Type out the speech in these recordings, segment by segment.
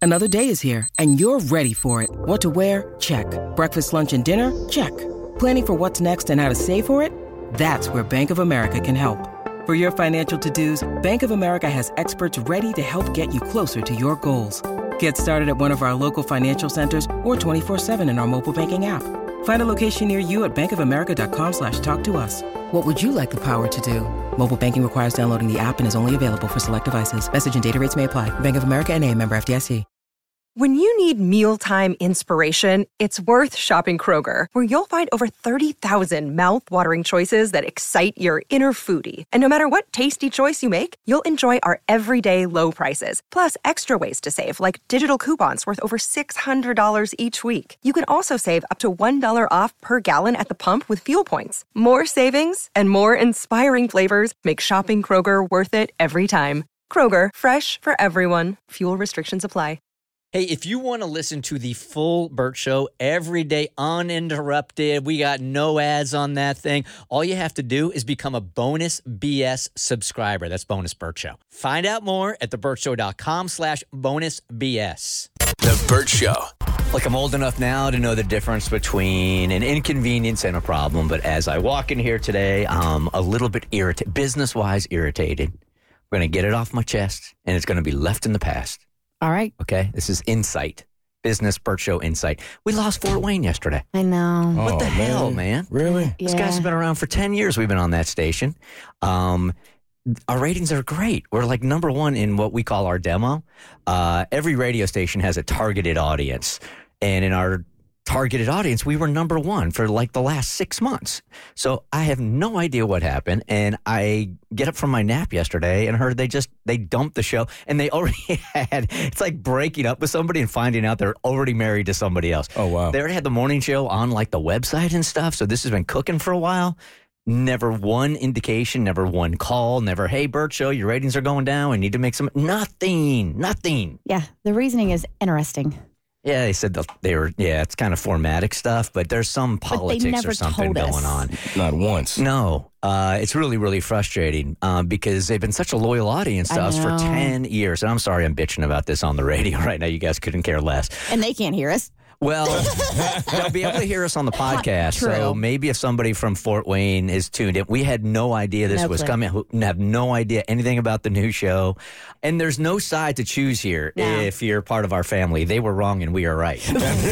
Another day is here, and you're ready for it. What to wear? Check. Breakfast, lunch, and dinner? Check. Planning for what's next and how to save for it? That's where Bank of America can help. For your financial to-dos, Bank of America has experts ready to help get you closer to your goals. Get started at one of our local financial centers or 24/7 in our mobile banking app. Find a location near you at bankofamerica.com/talktous. What would you like the power to do? Mobile banking requires downloading the app and is only available for select devices. Message and data rates may apply. Bank of America N.A., member FDIC. When you need mealtime inspiration, it's worth shopping Kroger, where you'll find over 30,000 mouth-watering choices that excite your inner foodie. And no matter what tasty choice you make, you'll enjoy our everyday low prices, plus extra ways to save, like digital coupons worth over $600 each week. You can also save up to $1 off per gallon at the pump with fuel points. More savings and more inspiring flavors make shopping Kroger worth it every time. Kroger, fresh for everyone. Fuel restrictions apply. Hey, if you want to listen to the full Bert Show every day, uninterrupted, we got no ads on that thing. All you have to do is become a Bonus BS subscriber. That's Bonus Bert Show. Find out more at thebertshow.com/bonusbs. The Bert Show. Like, I'm old enough now to know the difference between an inconvenience and a problem, but as I walk in here today, I'm a little bit irritated, business-wise irritated. I'm going to get it off my chest, and it's going to be left in the past. All right. Okay, this is Insight. Business Bert Show Insight. We lost Fort Wayne yesterday. I know. What the hell, man? Really? This guy's been around for 10 years. We've been on that station. Our ratings are great. We're like number one in what we call our demo. Every radio station has a targeted audience. And in our targeted audience, we were number one for like the last 6 months. So I have no idea what happened. And I get up from my nap yesterday and heard they dumped the show, and they already had, it's like breaking up with somebody and finding out they're already married to somebody else. Oh, wow. They already had the morning show on like the website and stuff. So this has been cooking for a while. Never one indication, never one call, never, hey, Bert Show, your ratings are going down. We need to make some, nothing. Yeah, the reasoning is interesting. Yeah, they said they were, it's kind of formatic stuff, but there's some politics or something going on. Not once. No, it's really, really frustrating because they've been such a loyal audience to us for 10 years. And I'm sorry I'm bitching about this on the radio right now. You guys couldn't care less. And they can't hear us. Well, they'll be able to hear us on the podcast. True. So maybe if somebody from Fort Wayne is tuned in, we had no idea this was coming. We have no idea anything about the new show. And there's no side to choose here if you're part of our family. They were wrong and we are right.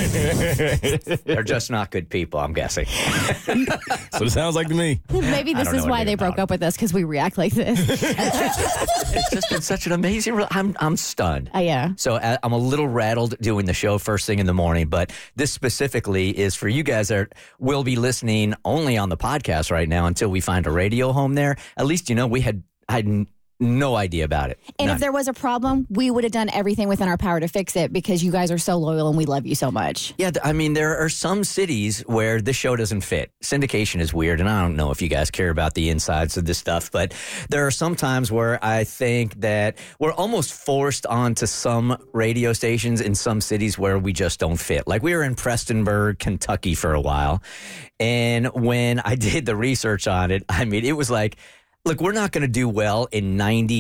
They're just not good people, I'm guessing. So it sounds like to me. Maybe this is why they broke up with us, because we react like this. It's just been such an amazing, I'm stunned. Yeah. So I'm a little rattled doing the show first thing in the morning, but this specifically is for you guys that will be listening only on the podcast right now until we find a radio home there. At least, I had no idea about it. And None. if there was a problem, we would have done everything within our power to fix it, because you guys are so loyal and we love you so much. Yeah, I mean, there are some cities where this show doesn't fit. Syndication is weird, and I don't know if you guys care about the insides of this stuff, but there are some times where I think that we're almost forced onto some radio stations in some cities where we just don't fit. Like, we were in Prestonburg, Kentucky for a while, and when I did the research on it, I mean, it was like, look, we're not going to do well in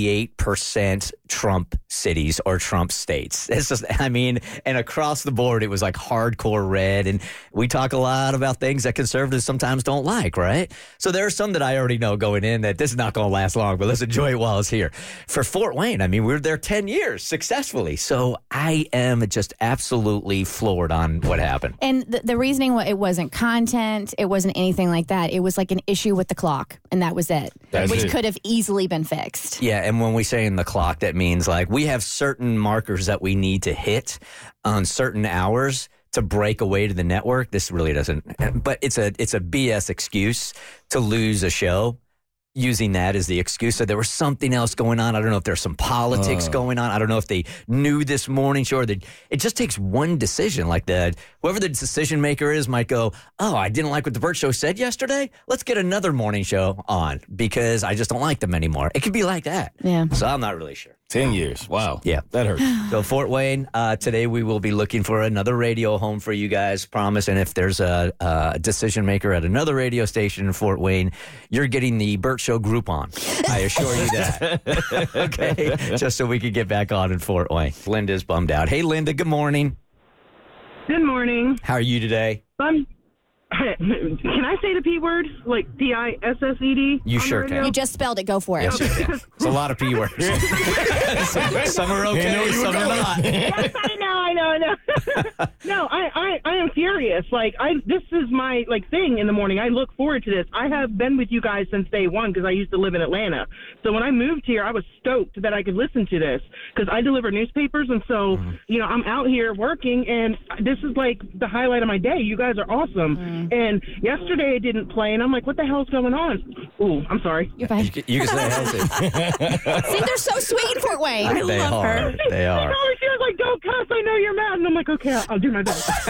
98% Trump cities or Trump states. It's just, and across the board, it was like hardcore red. And we talk a lot about things that conservatives sometimes don't like, right? So there are some that I already know going in that this is not going to last long, but let's enjoy it while it's here. For Fort Wayne, we were there 10 years successfully. So I am just absolutely floored on what happened. And the reasoning, it wasn't content. It wasn't anything like that. It was like an issue with the clock, and that was it. Which could have easily been fixed. Yeah, and when we say in the clock, that means like we have certain markers that we need to hit on certain hours to break away to the network. This really doesn't, but it's a BS excuse to lose a show. Using that as the excuse. So there was something else going on. I don't know if there's some politics going on. I don't know if they knew this morning show. Or it just takes one decision. Like whoever the decision maker is might go, oh, I didn't like what the Bert Show said yesterday. Let's get another morning show on because I just don't like them anymore. It could be like that. Yeah. So I'm not really sure. 10 years. Wow. Yeah. That hurts. So Fort Wayne, today we will be looking for another radio home for you guys, promise. And if there's a decision maker at another radio station in Fort Wayne, you're getting the Burt Show Groupon. I assure you that. Okay, just so we can get back on in Fort Wayne. Linda's bummed out. Hey, Linda, good morning. Good morning. How are you today? Can I say the P word? Like P-I-S-S-E-D? You sure can. You just spelled it. Go for it. Yes, you can. It's a lot of P words. Some are okay, some are not. Yes, I know. No, I am furious. Like, this is my, thing in the morning. I look forward to this. I have been with you guys since day one because I used to live in Atlanta. So when I moved here, I was stoked that I could listen to this because I deliver newspapers. And so, I'm out here working, and this is, the highlight of my day. You guys are awesome. And yesterday it didn't play, and I'm like, what the hell's going on? Ooh, I'm sorry. You're fine. You can say hell too. See, they're so sweet in Fort Wayne. I love her. They are. She was like, don't cuss, I know you're mad. And I'm like, okay, I'll do my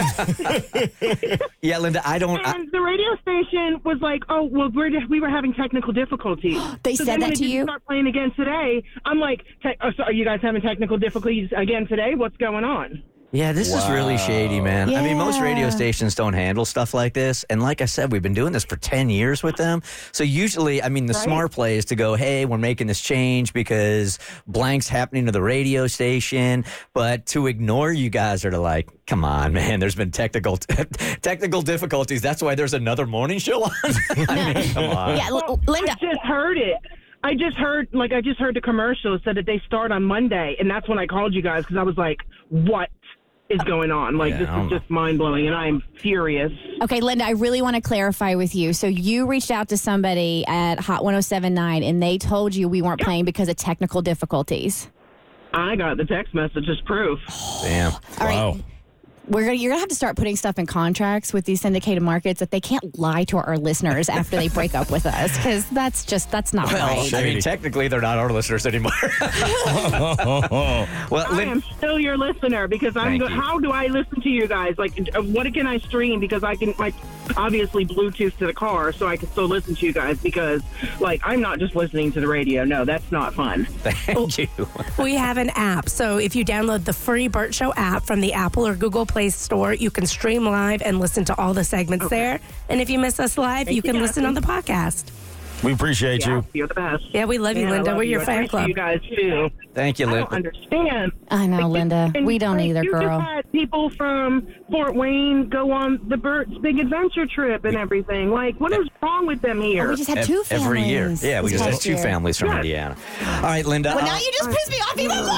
best. Yeah, Linda, And the radio station was like, oh, well, we were having technical difficulties. They said that to you? Start playing again today. I'm like, so are you guys having technical difficulties again today? What's going on? Yeah, this is really shady, man. Yeah. I mean, most radio stations don't handle stuff like this. And like I said, we've been doing this for 10 years with them. So usually, the smart play is to go, hey, we're making this change because blank's happening to the radio station. But to ignore you guys are to like, come on, man, there's been technical difficulties. That's why there's another morning show on. I mean, come on. Yeah, Linda. I just heard it. I just heard the commercial said that they start on Monday. And that's when I called you guys because I was like, what is going on? This is just mind-blowing, and I'm furious. Okay, Linda, I really want to clarify with you. So you reached out to somebody at Hot 1079, and they told you we weren't playing because of technical difficulties. I got the text message as proof. Damn. All right. Wow. You're gonna have to start putting stuff in contracts with these syndicated markets that they can't lie to our listeners after they break up with us, because that's not right. I mean, technically, they're not our listeners anymore. Well, I am still your listener because how do I listen to you guys? What can I stream? Because I can, obviously Bluetooth to the car, so I can still listen to you guys because, I'm not just listening to the radio. No, that's not fun. Thank you. We have an app. So if you download the free Burt Show app from the Apple or Google Play Store, you can stream live and listen to all the segments there. And if you miss us live, you can listen on the podcast. We appreciate you. You're the best. Yeah, we love you, Linda. We're your fan club. You guys too. Thank you, I Linda. don't understand. I know, Linda. And We don't either, you girl. just had people from Fort Wayne go on the Burt's Big Adventure trip and everything. What is wrong with them here? We just had two families. Every year. Yeah, we this just had past two year. families from Indiana. All right, Linda. Well, now you just pissed me off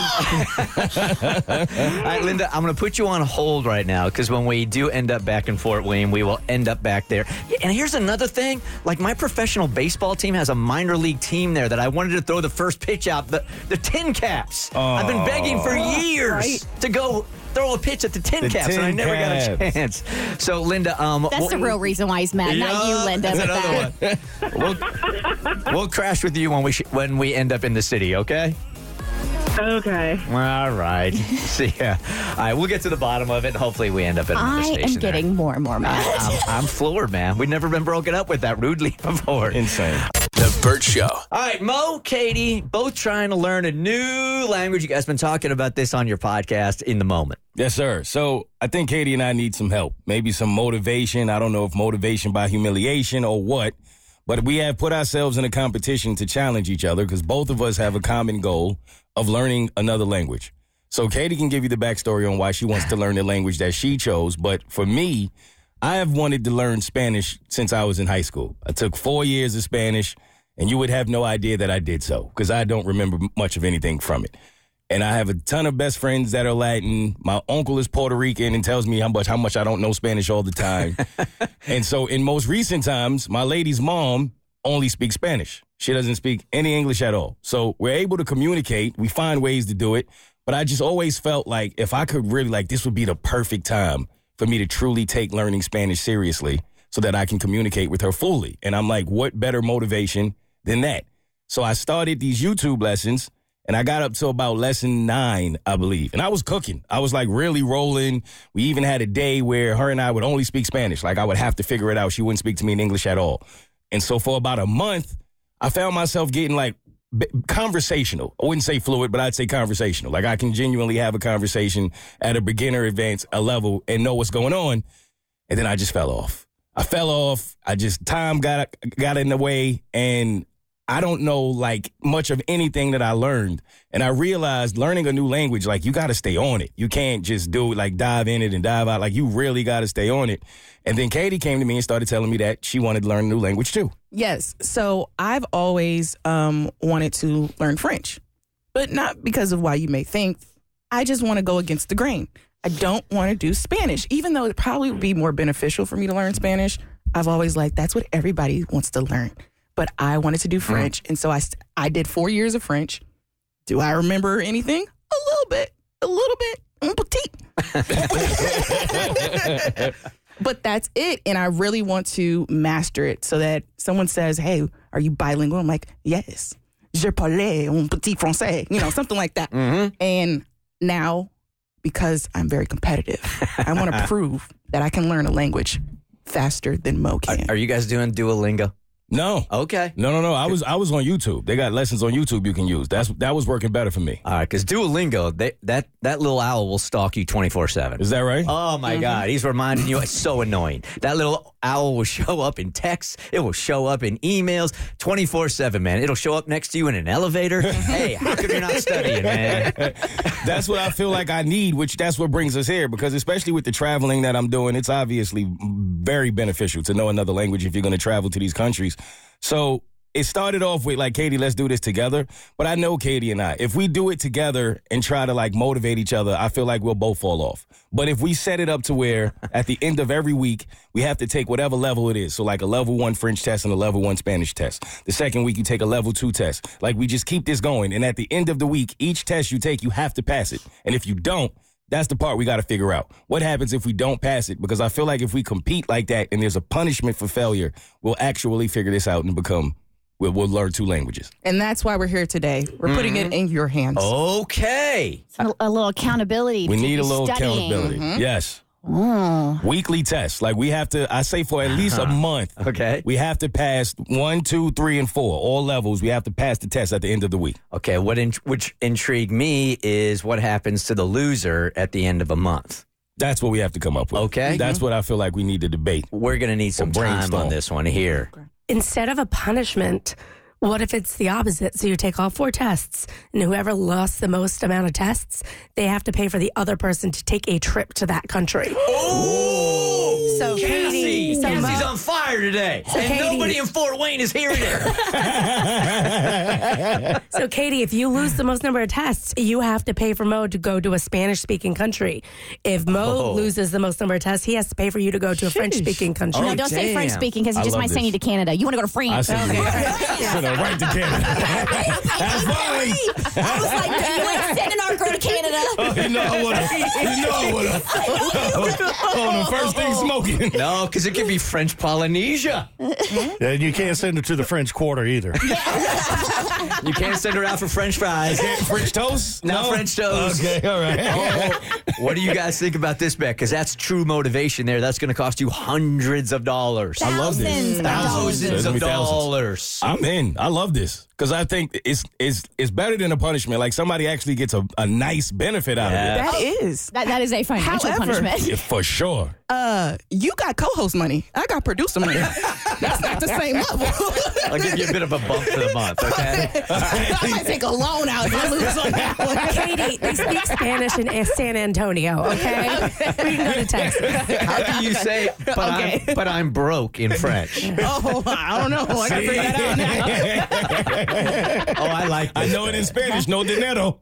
even more. All right, Linda, I'm going to put you on hold right now because when we do end up back in Fort Wayne, we will end up back there. And here's another thing. My professional baseball team has a minor league team there that I wanted to throw the first pitch out, the Tin Caps. I've been begging for years to go throw a pitch at the Tin Caps, and I never got a chance. So, Linda, That's the real reason why he's mad, not you, Linda. That's another one. We'll crash with you when we end up in the city, okay? Okay. All right. See ya. All right, we'll get to the bottom of it, and hopefully we end up at another station. I am getting more and more mad. I'm floored, man. We've never been broken up with that rudely before. Insane. The Burt Show. All right, Mo, Katie, both trying to learn a new language. You guys been talking about this on your podcast in the moment. Yes, sir. So I think Katie and I need some help. Maybe some motivation. I don't know if motivation by humiliation or what. But we have put ourselves in a competition to challenge each other because both of us have a common goal of learning another language. So Katie can give you the backstory on why she wants to learn the language that she chose. But for me, I have wanted to learn Spanish since I was in high school. I took 4 years of Spanish, and you would have no idea that I did so because I don't remember much of anything from it. And I have a ton of best friends that are Latin. My uncle is Puerto Rican and tells me how much I don't know Spanish all the time. And so in most recent times, my lady's mom only speaks Spanish. She doesn't speak any English at all. So we're able to communicate. We find ways to do it. But I just always felt like if I could really, this would be the perfect time for me to truly take learning Spanish seriously so that I can communicate with her fully. And I'm like, what better motivation than that? So I started these YouTube lessons, and I got up to about lesson 9, I believe. And I was cooking. I was really rolling. We even had a day where her and I would only speak Spanish. I would have to figure it out. She wouldn't speak to me in English at all. And so for about a month, I found myself getting conversational. I wouldn't say fluid, but I'd say conversational. Like I can genuinely have a conversation at a beginner, advanced level and know what's going on. And then I just fell off. Time got in the way, and I don't know like much of anything that I learned. And I realized learning a new language, like you got to stay on it. You can't just do it, like dive in it and dive out. Like you really got to stay on it. And then Katie came to me and started telling me that she wanted to learn a new language too. Yes. So I've always wanted to learn French, but not because of why you may think. I just want to go against the grain. I don't want to do Spanish, even though it probably would be more beneficial for me to learn Spanish. I've always liked that's what everybody wants to learn. But I wanted to do French, and so I did 4 years of French. Do I remember anything? A little bit. Un petit. But that's it, and I really want to master it so that someone says, hey, are you bilingual? I'm like, yes. Je parle un petit français, something like that. Mm-hmm. And now, because I'm very competitive, I want to prove that I can learn a language faster than Mo can. Are you guys doing Duolingo? No. Okay. No. I was on YouTube. They got lessons on YouTube you can use. That was working better for me. All right, because Duolingo, that little owl will stalk you 24/7. Is that right? Oh my God, he's reminding you. It's so annoying. That little owl will show up in texts. It will show up in emails 24/7, man. It'll show up next to you in an elevator. Hey, how come you're not studying, man? That's what I feel like I need, which that's what brings us here. Because especially with the traveling that I'm doing, it's obviously very beneficial to know another language if you're going to travel to these countries. So it started off with like, Katie, let's do this together. But I know Katie and I, if we do it together and try to like motivate each other, I feel like we'll both fall off. But if we set it up to where at the end of every week, we have to take whatever level it is. So like a level 1 French test and a level 1 Spanish test. The second week, you take a level 2 test. Like we just keep this going. And at the end of the week, each test you take, you have to pass it. And if you don't, that's the part we got to figure out. What happens if we don't pass it? Because I feel like if we compete like that and there's a punishment for failure, we'll actually figure this out and we'll learn 2 languages. And that's why we're here today. We're putting it in your hands. Okay. A little accountability. We need a little studying. accountability. Yes. Oh. Weekly tests. Like we have to, I say for at least a month. Okay. We have to pass 1, 2, 3, and 4. All levels. We have to pass the test at the end of the week. Okay. Which intrigued me is what happens to the loser at the end of a month. That's what we have to come up with. Okay. That's what I feel like we need to debate. We're going to need some time brainstorm on this one here. Instead of a punishment, what if it's the opposite? So you take all 4 tests, and whoever lost the most amount of tests, they have to pay for the other person to take a trip to that country. Oh! So Katie, Cassie's on fire today, and Katie, nobody in Fort Wayne is hearing it. So Katie, if you lose the most number of tests, you have to pay for Mo to go to a Spanish-speaking country. If Mo loses the most number of tests, he has to pay for you to go to a French-speaking country. No, don't say French speaking because he just might send you to Canada. You want to go to France. Right to Canada. That's fine. I was like, you ain't sending our girl to Canada. You know I would have. Oh, the first thing smoking. No, because it could be French Polynesia. And you can't send her to the French Quarter either. You can't send her out for French fries. French toast? No French toast. Okay, all right. What do you guys think about this bet? Because that's true motivation there. That's going to cost you hundreds of dollars. I love this. Thousands of dollars. I'm in. I love this. Because I think it's better than a punishment. Like somebody actually gets a nice benefit out of it. That is. That is a financial punishment. Yeah, for sure. You got co-host money. I got producer money. That's not the same level. I'll give you a bit of a bump for the month, okay? I might take a loan out if I lose on that one. Katie, they speak Spanish in San Antonio, okay? We can go to Texas. How do you say, but I'm broke in French? Oh, I don't know. I got to figure that out now. Oh, I like this. I know it in Spanish. No dinero.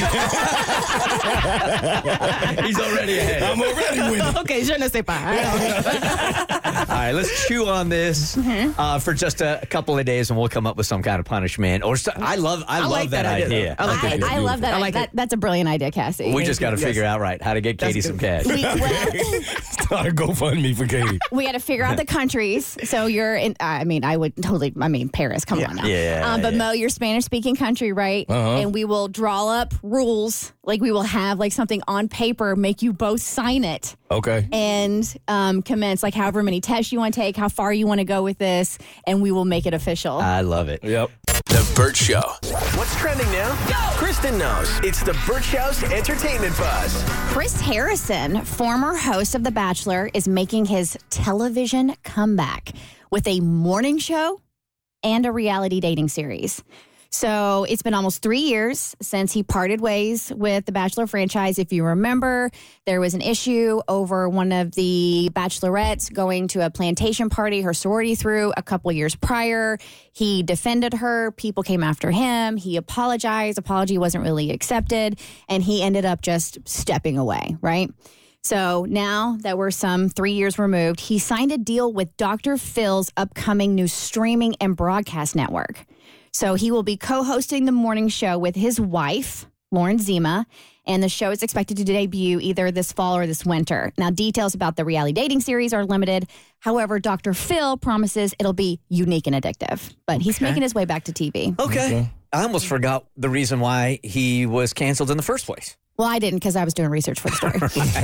He's already ahead. I'm already winning. Okay, je ne sais pas. All right, let's chew on this for just a couple of days, and we'll come up with some kind of punishment. Or I love that idea. I like that. I love that. I like it. That's a brilliant idea, Cassie. We just got to figure out how to get Katie some cash. Start a GoFundMe for Katie. We got to figure out the countries. So you're in, Paris, come on now. But Mo, you're Spanish-speaking country, right? And we will draw up rules. Like we will have like something on paper, make you both sign it. Okay. And commence like however many tests you want to take, how far you want to go with this, and we will make it official. I love it. Yep. The Burt Show. What's trending now? Go! Kristen knows. It's the Burt Show's entertainment buzz. Chris Harrison, former host of The Bachelor, is making his television comeback with a morning show and a reality dating series. So it's been almost 3 years since he parted ways with the Bachelor franchise. If you remember, there was an issue over one of the bachelorettes going to a plantation party her sorority threw a couple years prior. He defended her. People came after him. He apologized. Apology wasn't really accepted. And he ended up just stepping away, right? So now that we're some 3 years removed, he signed a deal with Dr. Phil's upcoming new streaming and broadcast network. So he will be co-hosting the morning show with his wife, Lauren Zima, and the show is expected to debut either this fall or this winter. Now, details about the reality dating series are limited. However, Dr. Phil promises it'll be unique and addictive. But he's making his way back to TV. Okay. I almost forgot the reason why he was canceled in the first place. Well, I didn't because I was doing research for the story.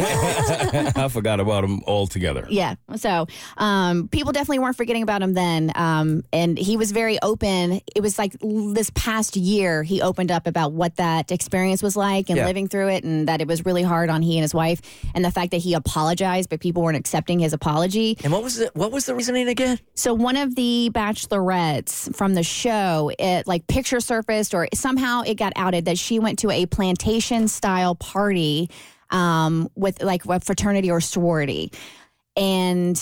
I forgot about him altogether. Yeah. So people definitely weren't forgetting about him then. And he was very open. It was like this past year he opened up about what that experience was like and living through it, and that it was really hard on he and his wife, and the fact that he apologized, but people weren't accepting his apology. And what was the reasoning again? So one of the bachelorettes from the show, it like picture surfaced or somehow it got outed that she went to a plantation style party with like a fraternity or sorority, and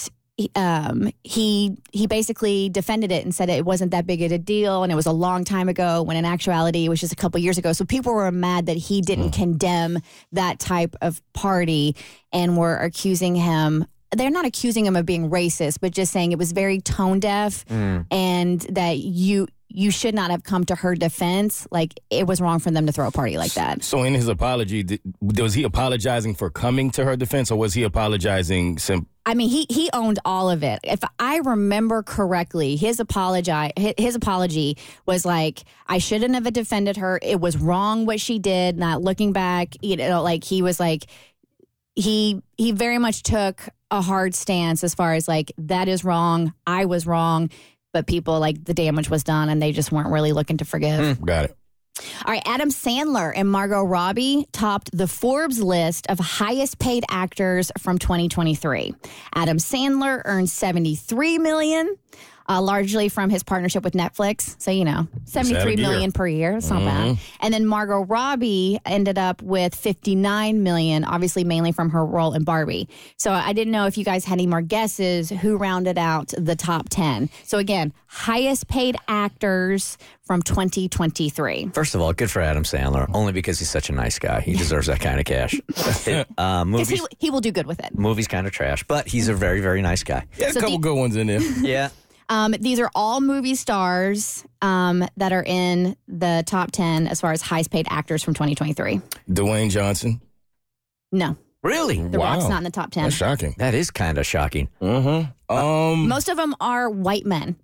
he basically defended it and said it wasn't that big of a deal and it was a long time ago, when in actuality it was just a couple years ago. So people were mad that he didn't condemn that type of party and were accusing him. They're not accusing him of being racist, but just saying it was very tone deaf and that you should not have come to her defense. Like, it was wrong for them to throw a party like that. So in his apology, was he apologizing for coming to her defense, or was he apologizing I mean, he owned all of it. If I remember correctly, his apology was like, I shouldn't have defended her. It was wrong what she did. Not looking back, like he was like, he very much took a hard stance as far as like, that is wrong. I was wrong. But people, like, the damage was done and they just weren't really looking to forgive. Got it. All right, Adam Sandler and Margot Robbie topped the Forbes list of highest paid actors from 2023. Adam Sandler earned $73 million, largely from his partnership with Netflix. So, $73 million per year. It's not bad. And then Margot Robbie ended up with $59 million, obviously mainly from her role in Barbie. So I didn't know if you guys had any more guesses who rounded out the top 10. So again, highest paid actors from 2023. First of all, good for Adam Sandler, only because he's such a nice guy. He deserves that kind of cash. Movies, he will do good with it. Movies kind of trash, but he's a very, very nice guy. Yeah, a couple good ones in there. Yeah. These are all movie stars that are in the top 10 as far as highest paid actors from 2023. Dwayne Johnson? No. Really? The Rock's not in the top 10. That's shocking. That is kind of shocking. Most of them are white men.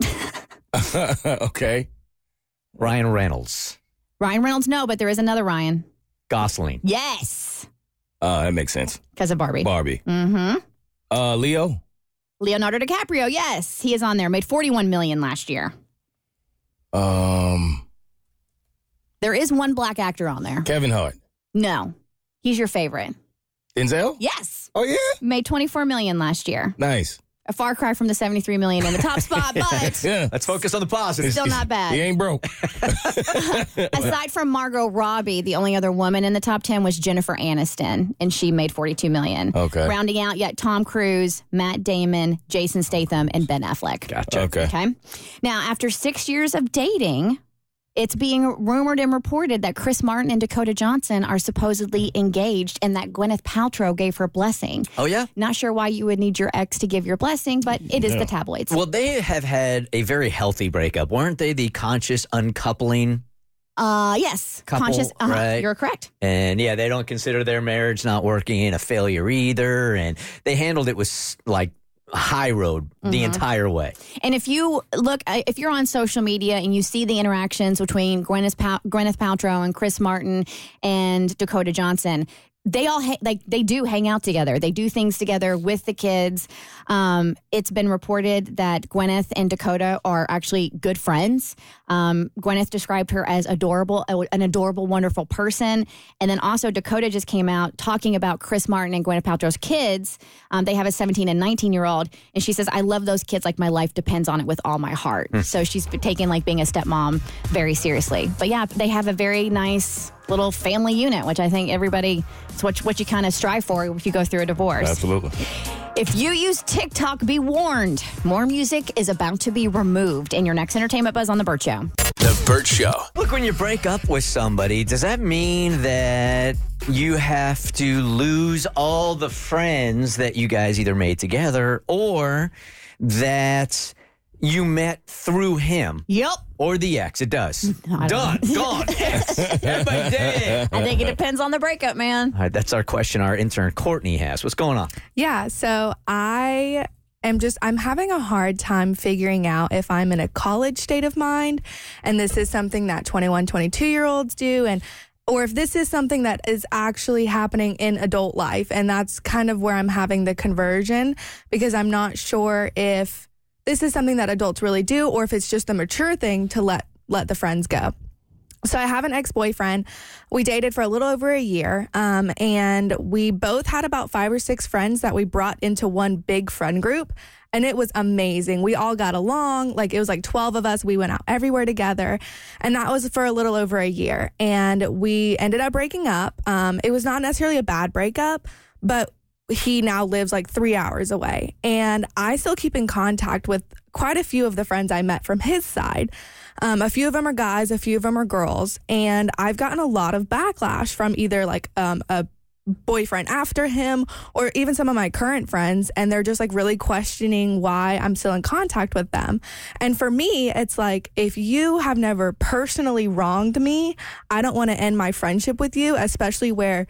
Okay. Ryan Reynolds. Ryan Reynolds, no, but there is another Ryan. Gosling. Yes. That makes sense. Because of Barbie. Leo? Leonardo DiCaprio, yes. He is on there. Made $41 million last year. There is one black actor on there. Kevin Hart? No. He's your favorite. Denzel? Yes. Oh, yeah? Made $24 million last year. Nice. A far cry from the $73 million in the top spot, but let's focus on the positive. Still not bad. He ain't broke. Aside from Margot Robbie, the only other woman in the top 10 was Jennifer Aniston, and she made $42 million. Okay. Rounding out, yet Tom Cruise, Matt Damon, Jason Statham, and Ben Affleck. Gotcha. Okay. Now, after 6 years of dating, it's being rumored and reported that Chris Martin and Dakota Johnson are supposedly engaged and that Gwyneth Paltrow gave her blessing. Oh, yeah? Not sure why you would need your ex to give your blessing, but it is the tabloids. Well, they have had a very healthy breakup. Weren't they the conscious uncoupling? Yes. Couple, conscious. right? You're correct. And yeah, they don't consider their marriage not working a failure either. And they handled it with like high road the entire way. And if you look, if you're on social media and you see the interactions between Gwyneth Paltrow and Chris Martin and Dakota Johnson, they all they do hang out together. They do things together with the kids. It's been reported that Gwyneth and Dakota are actually good friends. Gwyneth described her as an adorable, wonderful person. And then also Dakota just came out talking about Chris Martin and Gwyneth Paltrow's kids. They have a 17 and 19-year-old. And she says, I love those kids like my life depends on it with all my heart. So she's taken like being a stepmom very seriously. But yeah, they have a very nice little family unit, which I think it's what you kind of strive for if you go through a divorce. Absolutely. If you use TikTok, be warned. More music is about to be removed in your next Entertainment Buzz on The Burt Show. The Burt Show. Look, when you break up with somebody, does that mean that you have to lose all the friends that you guys either made together or that you met through him? Yep. Or the ex? It does. Done. Gone. Ex. Everybody dead. I think it depends on the breakup, man. All right, that's our question our intern Courtney has. What's going on? Yeah, so I'm having a hard time figuring out if I'm in a college state of mind, and this is something that 21, 22-year-olds do, or if this is something that is actually happening in adult life. And that's kind of where I'm having the conversion, because I'm not sure if this is something that adults really do or if it's just a mature thing to let the friends go. So I have an ex-boyfriend. We dated for a little over a year, and we both had about 5 or 6 friends that we brought into one big friend group, and it was amazing. We all got along. Like, it was like 12 of us. We went out everywhere together, and that was for a little over a year, and we ended up breaking up. It was not necessarily a bad breakup, but he now lives like 3 hours away, and I still keep in contact with quite a few of the friends I met from his side. A few of them are guys, a few of them are girls, and I've gotten a lot of backlash from either like a boyfriend after him or even some of my current friends, and they're just like really questioning why I'm still in contact with them. And for me, it's like, if you have never personally wronged me, I don't want to end my friendship with you, especially where,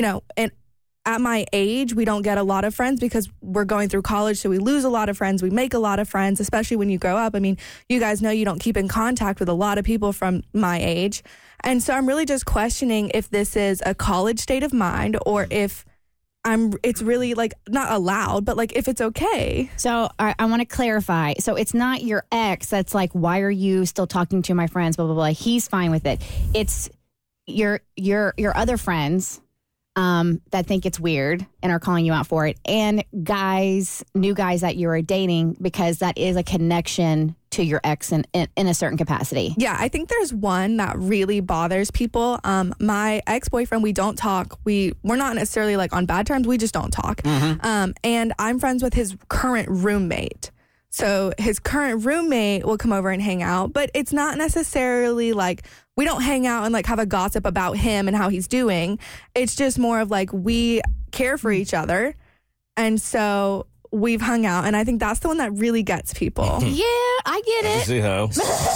at my age, we don't get a lot of friends because we're going through college, so we lose a lot of friends. We make a lot of friends, especially when you grow up. I mean, you guys know you don't keep in contact with a lot of people from my age. And so I'm really just questioning if this is a college state of mind or if it's really like not allowed, but like if it's okay. So I want to clarify. So it's not your ex that's like, why are you still talking to my friends, blah, blah, blah. He's fine with it. It's your other friends that think it's weird and are calling you out for it, and new guys that you are dating, because that is a connection to your ex in a certain capacity. Yeah, I think there's one that really bothers people. My ex-boyfriend, we don't talk. We're not necessarily like on bad terms. We just don't talk. Mm-hmm. And I'm friends with his current roommate. So his current roommate will come over and hang out, but it's not necessarily like we don't hang out and like have a gossip about him and how he's doing. It's just more of like we care for each other. And so we've hung out, and I think that's the one that really gets people. Yeah, I get it. See how?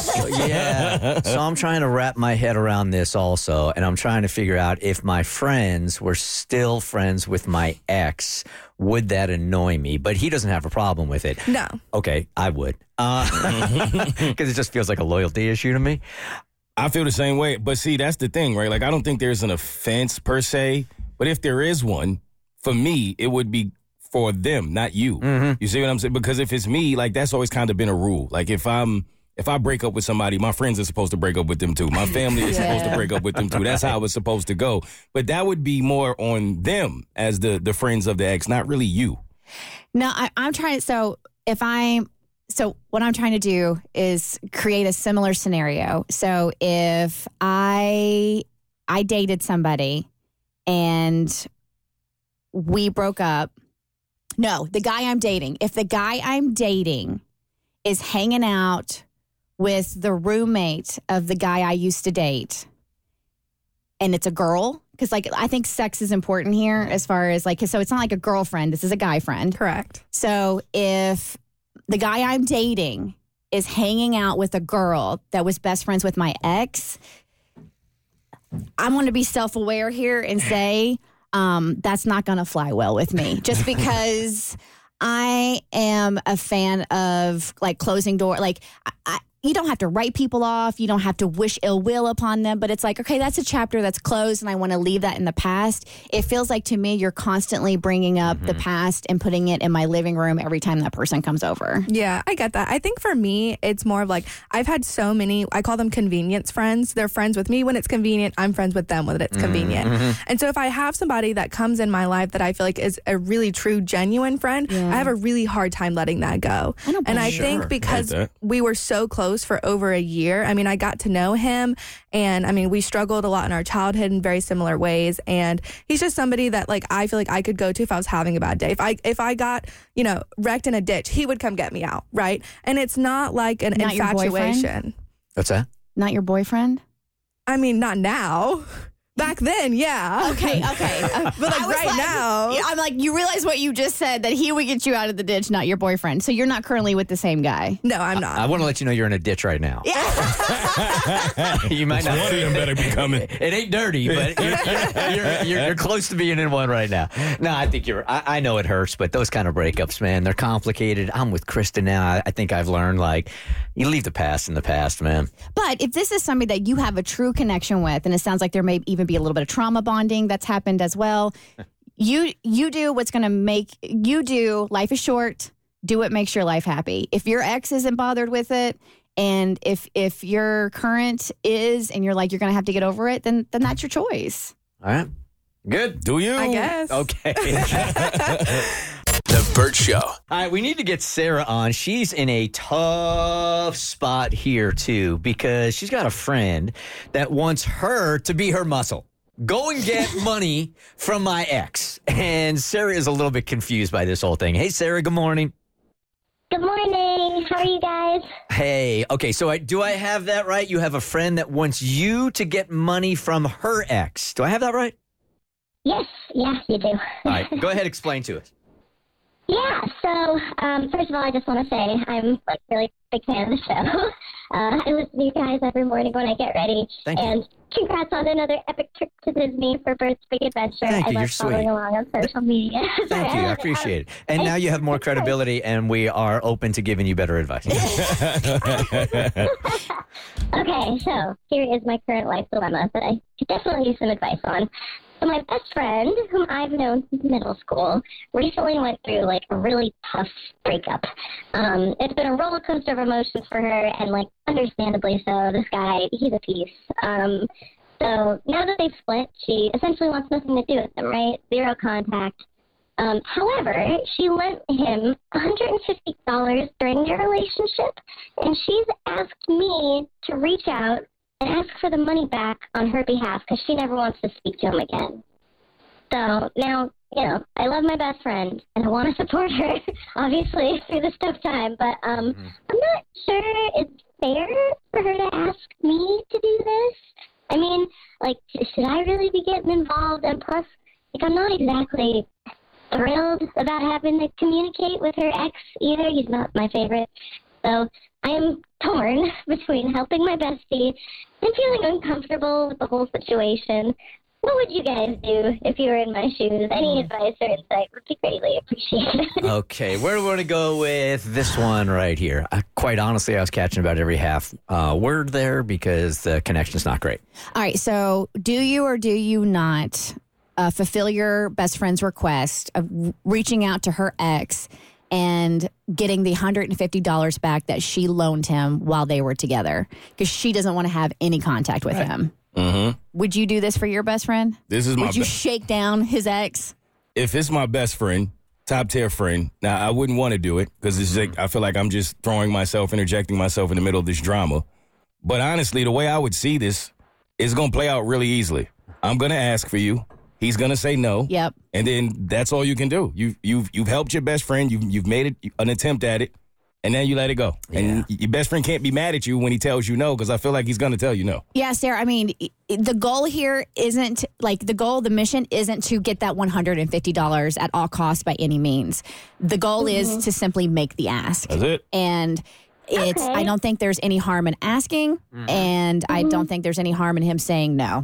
Yeah. So I'm trying to wrap my head around this also, and I'm trying to figure out if my friends were still friends with my ex, would that annoy me? But he doesn't have a problem with it. No. Okay, I would. Because it just feels like a loyalty issue to me. I feel the same way. But see, that's the thing, right? Like, I don't think there's an offense per se. But if there is one, for me, it would be for them, not you. Mm-hmm. You see what I'm saying? Because if it's me, like, that's always kind of been a rule. Like, if I break up with somebody, my friends are supposed to break up with them too. My family is supposed to break up with them too. That's how it's supposed to go. But that would be more on them as the friends of the ex, not really you. No, I'm trying. So what I'm trying to do is create a similar scenario. So if I dated somebody and we broke up. No, the guy I'm dating. If the guy I'm dating is hanging out with the roommate of the guy I used to date, and it's a girl, because like I think sex is important here as far as like, so it's not like a girlfriend. This is a guy friend. Correct. So if the guy I'm dating is hanging out with a girl that was best friends with my ex, I want to be self-aware here and say that's not going to fly well with me, just because I am a fan of like closing door. Like, you don't have to write people off. You don't have to wish ill will upon them. But it's like, okay, that's a chapter that's closed and I want to leave that in the past. It feels like to me you're constantly bringing up the past and putting it in my living room every time that person comes over. Yeah, I get that. I think for me, it's more of like I've had so many, I call them convenience friends. They're friends with me when it's convenient. I'm friends with them when it's convenient. And so if I have somebody that comes in my life that I feel like is a really true, genuine friend, I have a really hard time letting that go. I think because we were so close for over a year. I mean, I got to know him and I mean, we struggled a lot in our childhood in very similar ways. And he's just somebody that like, I feel like I could go to if I was having a bad day. If I got, wrecked in a ditch, he would come get me out. Right. And it's not like an infatuation. What's that? Not your boyfriend? I mean, not now. Back then, yeah. Okay. But like now. I'm like, you realize what you just said, that he would get you out of the ditch, not your boyfriend. So you're not currently with the same guy. No, I'm not. I want to let you know you're in a ditch right now. Yeah. You might not. One of them better be coming. It ain't dirty, but you're close to being in one right now. No, I think I know it hurts, but those kind of breakups, man, they're complicated. I'm with Kristen now. I think I've learned, like, you leave the past in the past, man. But if this is somebody that you have a true connection with, and it sounds like there may even be a little bit of trauma bonding that's happened as well, you do what's going to make you do. Life is short. Do what makes your life happy. If your ex isn't bothered with it, and if your current is, and you're like, you're going to have to get over it, then that's your choice. All right. Good. Do you? I guess. Okay. The Burt Show. All right, we need to get Sarah on. She's in a tough spot here, too, because she's got a friend that wants her to be her muscle. Go and get money from my ex. And Sarah is a little bit confused by this whole thing. Hey, Sarah, good morning. Good morning. How are you guys? Hey, okay, so do I have that right? You have a friend that wants you to get money from her ex. Do I have that right? Yes, yeah, you do. All right, go ahead, explain to us. Yeah, so first of all, I just want to say I'm like really big fan of the show. I listen to you guys every morning when I get ready. Thank you. And congrats on another epic trip to Disney for Bert's Big Adventure. Thank you, I love you're following sweet. along on social media. Thank you, I appreciate it. And now you have more credibility, and we are open to giving you better advice. Okay, so here is my current life dilemma that I could definitely use some advice on. So my best friend, whom I've known since middle school, recently went through, like, a really tough breakup. It's been a roller coaster of emotions for her, and, like, understandably so. This guy, he's a piece. So now that they've split, she essentially wants nothing to do with him, right? Zero contact. However, she lent him $150 during their relationship, and she's asked me to reach out and ask for the money back on her behalf because she never wants to speak to him again. So now, I love my best friend and I want to support her, obviously, through this tough time, but I'm not sure it's fair for her to ask me to do this. I mean, like, should I really be getting involved? And plus, like, I'm not exactly thrilled about having to communicate with her ex either. He's not my favorite. So I am torn between helping my bestie and feeling uncomfortable with the whole situation. What would you guys do if you were in my shoes? Any advice or insight would be greatly appreciated. Okay, where do we want to go with this one right here? Quite honestly, I was catching about every half word there because the connection's not great. All right, so do you or do you not fulfill your best friend's request of reaching out to her ex and getting the $150 back that she loaned him while they were together? Because she doesn't want to have any contact with him. Mm-hmm. Would you do this for your best friend? Would you shake down his ex? If it's my best friend, top tier friend, now I wouldn't want to do it because it's like I feel like I'm just interjecting myself in the middle of this drama. But honestly, the way I would see this is going to play out really easily. I'm going to ask for you. He's going to say no. Yep. And then that's all you can do. You've helped your best friend. You've made an attempt at it. And then you let it go. Yeah. And your best friend can't be mad at you when he tells you no, because I feel like he's going to tell you no. Yeah, Sarah, I mean, the goal here isn't, like, the mission isn't to get that $150 at all costs by any means. The goal is to simply make the ask. That's it. And I don't think there's any harm in asking, and I don't think there's any harm in him saying no.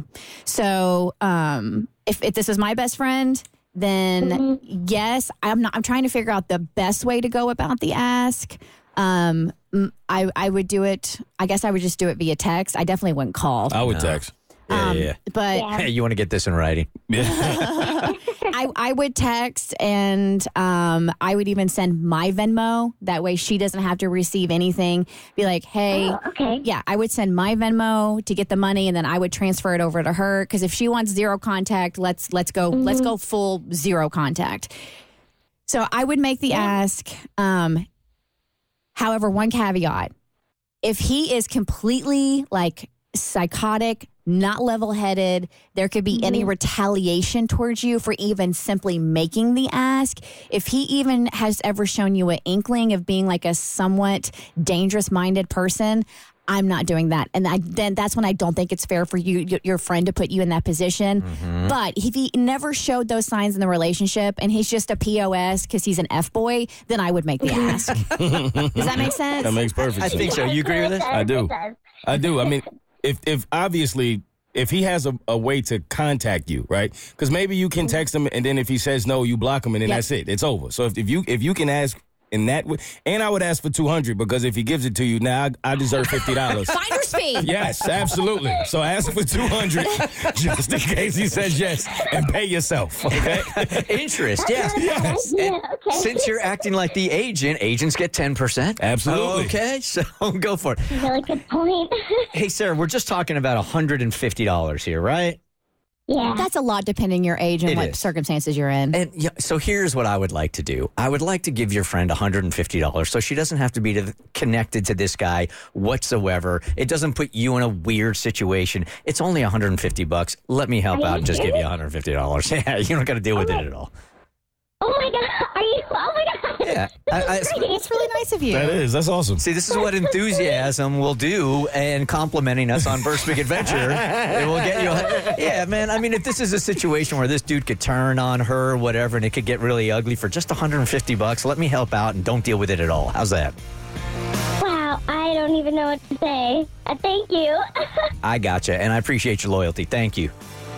So if this is my best friend, then yes, I'm trying to figure out the best way to go about the ask. I would do it. I guess I would just do it via text. I definitely wouldn't call. I would text. But Hey, you want to get this in writing? I would text, and I would even send my Venmo. That way she doesn't have to receive anything. Be like, hey, okay. Yeah, I would send my Venmo to get the money, and then I would transfer it over to her. Because if she wants zero contact, let's go full zero contact. So I would make the ask. However, one caveat: if he is completely like psychotic, not level-headed, there could be any retaliation towards you for even simply making the ask. If he even has ever shown you an inkling of being like a somewhat dangerous-minded person, I'm not doing that. And then that's when I don't think it's fair for your friend to put you in that position. Mm-hmm. But if he never showed those signs in the relationship and he's just a POS because he's an F-boy, then I would make the ask. Does that make sense? That makes perfect sense. I think so. You agree with this? I do. I mean, if obviously, if he has a way to contact you, right? Because maybe you can text him, and then if he says no, you block him, and then that's it. It's over. So if you can ask in that way, and I would ask for $200 because if he gives it to you, now I deserve $50. Finder's fee. Yes, absolutely. So ask for $200 just in case he says yes, and pay yourself. Okay. Interest. Yes. Yes. Yeah, okay. Since you're acting like the agent, agents get 10%. Absolutely. Okay, so go for it. Really good point. Hey, Sarah, we're just talking about $150 here, right? Yeah. That's a lot depending your age and It what is. circumstances you're in. And so here's what I would like to do. I would like to give your friend $150 so she doesn't have to be connected to this guy whatsoever. It doesn't put you in a weird situation. It's only $150. Let me help out and just give you $150. Yeah, you don't got to deal with it at all. Oh my God. Oh my God. Yeah. It's really nice of you. That's awesome. See, this is what enthusiasm will do, and complimenting us on Bert's Big Adventure. It will get you. Yeah, man. I mean, if this is a situation where this dude could turn on her or whatever, and it could get really ugly for just $150, let me help out and don't deal with it at all. How's that? Wow. I don't even know what to say. Thank you. I gotcha, and I appreciate your loyalty. Thank you.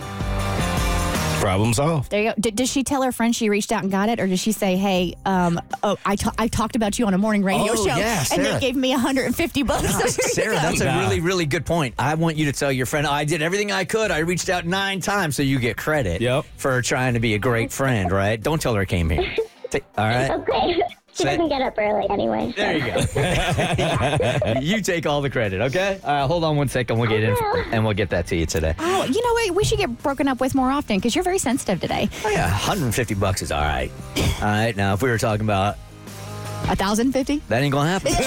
Problem solved. There you go. Does she tell her friend she reached out and got it, or does she say, "Hey, I talked about you on a morning radio show, yeah, and they gave me $150"? Sarah, that's a really, really good point. I want you to tell your friend, I did everything I could. I reached out 9 times, so you get credit for trying to be a great friend, right? Don't tell her I came here. All right? Okay. She doesn't get up early anyway. So. There you go. You take all the credit, okay? Hold on one second. We'll get in, and we'll get that to you today. Oh, you know what? We should get broken up with more often because you're very sensitive today. Oh, yeah. $150 is all right. All right. Now, if we were talking about $1,050, that ain't gonna happen.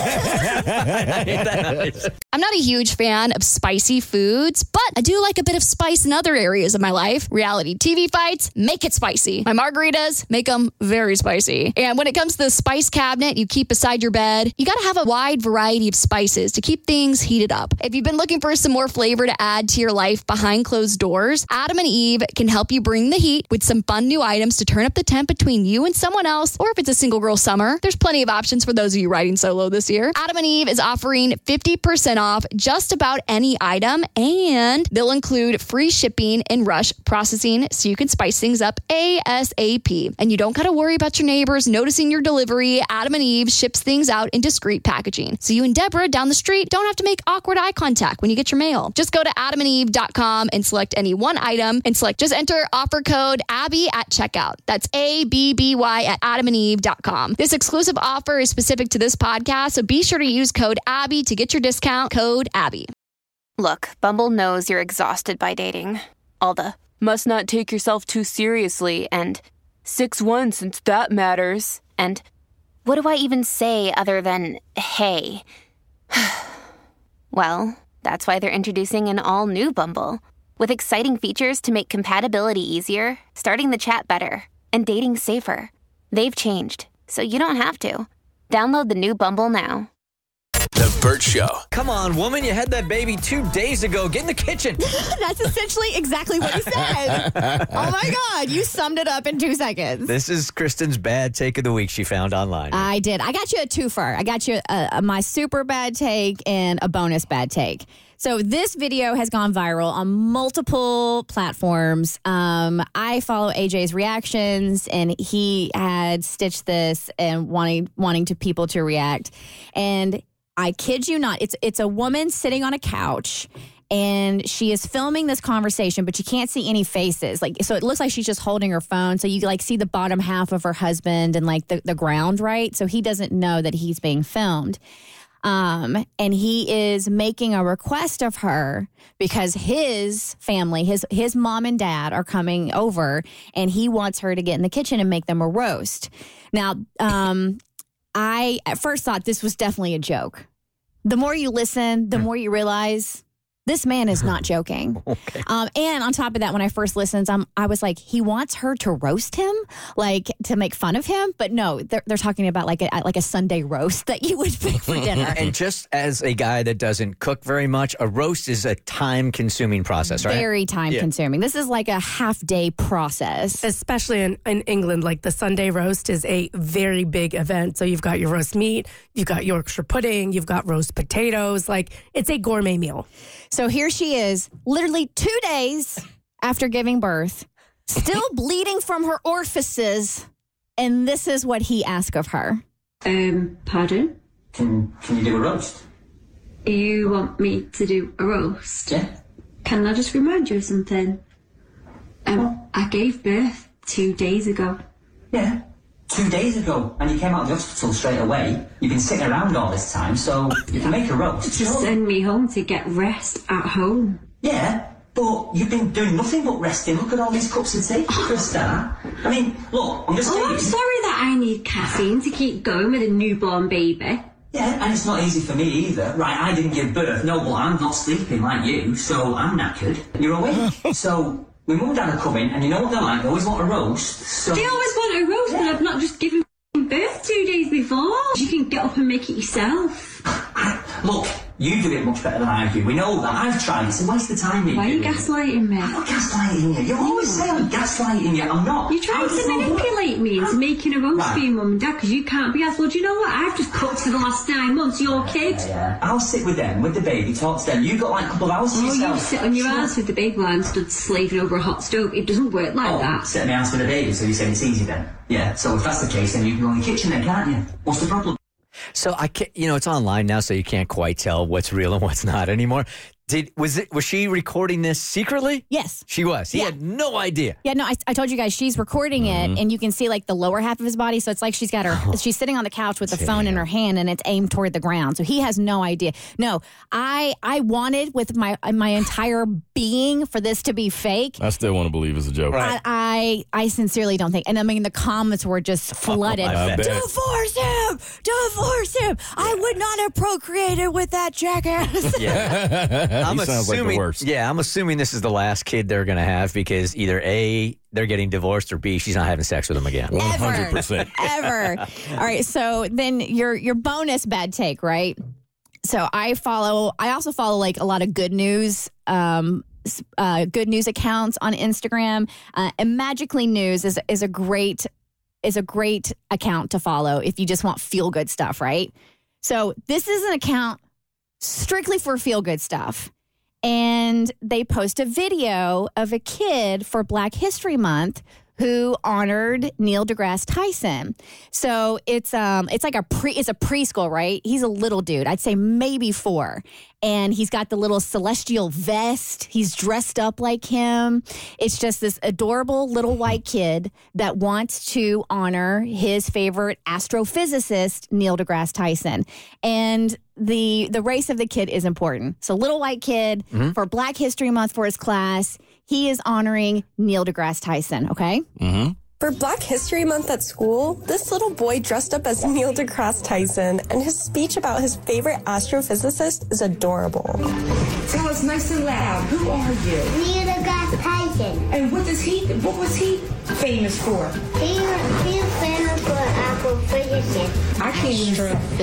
I'm not a huge fan of spicy foods, but I do like a bit of spice in other areas of my life. Reality TV fights, make it spicy. My margaritas, make them very spicy. And when it comes to the spice cabinet you keep beside your bed, you gotta have a wide variety of spices to keep things heated up. If you've been looking for some more flavor to add to your life behind closed doors, Adam and Eve can help you bring the heat with some fun new items to turn up the temp between you and someone else, or if it's a single girl summer, there's plenty of options for those of you riding solo this year. Adam and Eve is offering 50% off just about any item, and they'll include free shipping and rush processing so you can spice things up ASAP. And you don't got to worry about your neighbors noticing your delivery. Adam and Eve ships things out in discreet packaging, so you and Deborah down the street don't have to make awkward eye contact when you get your mail. Just go to adamandeve.com and select any one item and just enter offer code Abby at checkout. That's ABBY at adamandeve.com. This exclusive offer is specific to this podcast, so be sure to use code Abby to get your discount. Code Abby. Look, Bumble knows you're exhausted by dating. All the must not take yourself too seriously and 6'1" since that matters. And what do I even say other than hey? Well, that's why they're introducing an all-new Bumble with exciting features to make compatibility easier, starting the chat better, and dating safer. They've changed, so you don't have to. Download the new Bumble now. The Bert Show. Come on, woman. You had that baby 2 days ago. Get in the kitchen. That's essentially exactly what he said. Oh, my God. You summed it up in 2 seconds. This is Kristen's bad take of the week she found online. I did. I got you a twofer. I got you my super bad take and a bonus bad take. So this video has gone viral on multiple platforms. I follow AJ's reactions, and he had stitched this and wanting to people to react. And I kid you not, it's a woman sitting on a couch, and she is filming this conversation, but you can't see any faces. So it looks like she's just holding her phone. So you see the bottom half of her husband and the ground, right? So he doesn't know that he's being filmed. And he is making a request of her because his family, his mom and dad are coming over, and he wants her to get in the kitchen and make them a roast. Now, I at first thought this was definitely a joke. The more you listen, the more you realize this man is not joking. Okay. And on top of that, when I first listened, I was like, he wants her to roast him, to make fun of him. But no, they're talking about like a Sunday roast that you would make for dinner. And just as a guy that doesn't cook very much, a roast is a time-consuming process, right? Very time-consuming. This is like a half-day process. Especially in England, like the Sunday roast is a very big event. So you've got your roast meat, you've got Yorkshire pudding, you've got roast potatoes. Like, it's a gourmet meal. So here she is, literally 2 days after giving birth, still bleeding from her orifices, and this is what he asked of her. Pardon? Can you do a roast? You want me to do a roast? Yeah. Can I just remind you of something? I gave birth 2 days ago. Yeah. 2 days ago, and you came out of the hospital straight away. You've been sitting around all this time, so you can make a roast. Just send me home to get rest at home. Yeah, but you've been doing nothing but resting. Look at all these cups of tea for a start. I mean, look, I'm just saying. I'm sorry that I need caffeine to keep going with a newborn baby. Yeah, and it's not easy for me either. Right, I didn't give birth. No, but I'm not sleeping like you, so I'm knackered. You're awake. So my mum and dad are coming, and you know what they're like? They always want a roast. So they always want a roast, but I've not just given birth 2 days before. You can get up and make it yourself. Look, you do it much better than I do. We know that. I've tried. It's a waste of time. Why are you gaslighting me? I'm not gaslighting you. You always say I'm gaslighting you. I'm not. You're trying to manipulate me into making a roast for your mum and dad because you can't be asked. Well, do you know what? I've just cooked for the last 9 months. Your kid. Yeah. I'll sit with them, with the baby, talk to them. You've got like a couple of hours to yourself. You sit on your ass with the baby while I'm stood slaving over a hot stove. It doesn't work like that. Sit on my ass with the baby, so you say it's easy then? Yeah. So if that's the case, then you can go in the kitchen then, can't you? What's the problem? So I can't, it's online now, so you can't quite tell what's real and what's not anymore. Was she recording this secretly? Yes. She was. He had no idea. Yeah, no, I told you guys she's recording it, and you can see like the lower half of his body. So it's like she's got she's sitting on the couch with the phone in her hand, and it's aimed toward the ground. So he has no idea. No, I wanted with my entire being for this to be fake. I still want to believe it's a joke. Right. I sincerely don't think. And I mean, the comments were just flooded. Divorce him! Divorce him! I would not have procreated with that jackass. Yeah. Sounds like the worst. Yeah, I'm assuming this is the last kid they're going to have because either A, they're getting divorced, or B, she's not having sex with him again. 100%. Ever. All right, so then your bonus bad take, right? So I also follow like a lot of good news accounts on Instagram. And Magically News is a great account to follow if you just want feel good stuff, right? So this is an account strictly for feel-good stuff. And they post a video of a kid for Black History Month who honored Neil deGrasse Tyson. So it's like a preschool, right? He's a little dude. I'd say maybe 4. And he's got the little celestial vest. He's dressed up like him. It's just this adorable little white kid that wants to honor his favorite astrophysicist, Neil deGrasse Tyson. And the race of the kid is important. So little white kid for Black History Month for his class. He is honoring Neil deGrasse Tyson, okay? Mm-hmm. For Black History Month at school, this little boy dressed up as Neil deGrasse Tyson, and his speech about his favorite astrophysicist is adorable. Tell us nice and loud, who are you? Neil deGrasse Tyson. And what was he famous for? He was famous for astrophysicist. I can't even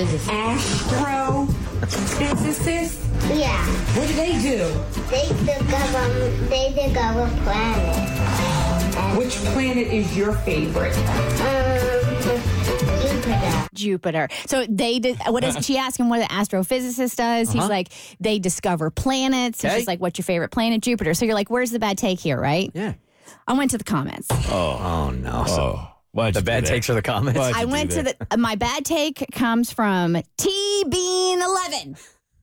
astrophysicist? Yeah. What do they do? They discover planets. Which planet is your favorite? Jupiter. Jupiter. So they did. What is? She asked him what an astrophysicist does. He's like, they discover planets. And she's like, what's your favorite planet? Jupiter. So you're like, where's the bad take here, right? Yeah. I went to the comments. Oh no. Oh. The bad takes are the comments. I went to my bad take comes from T-Bean11.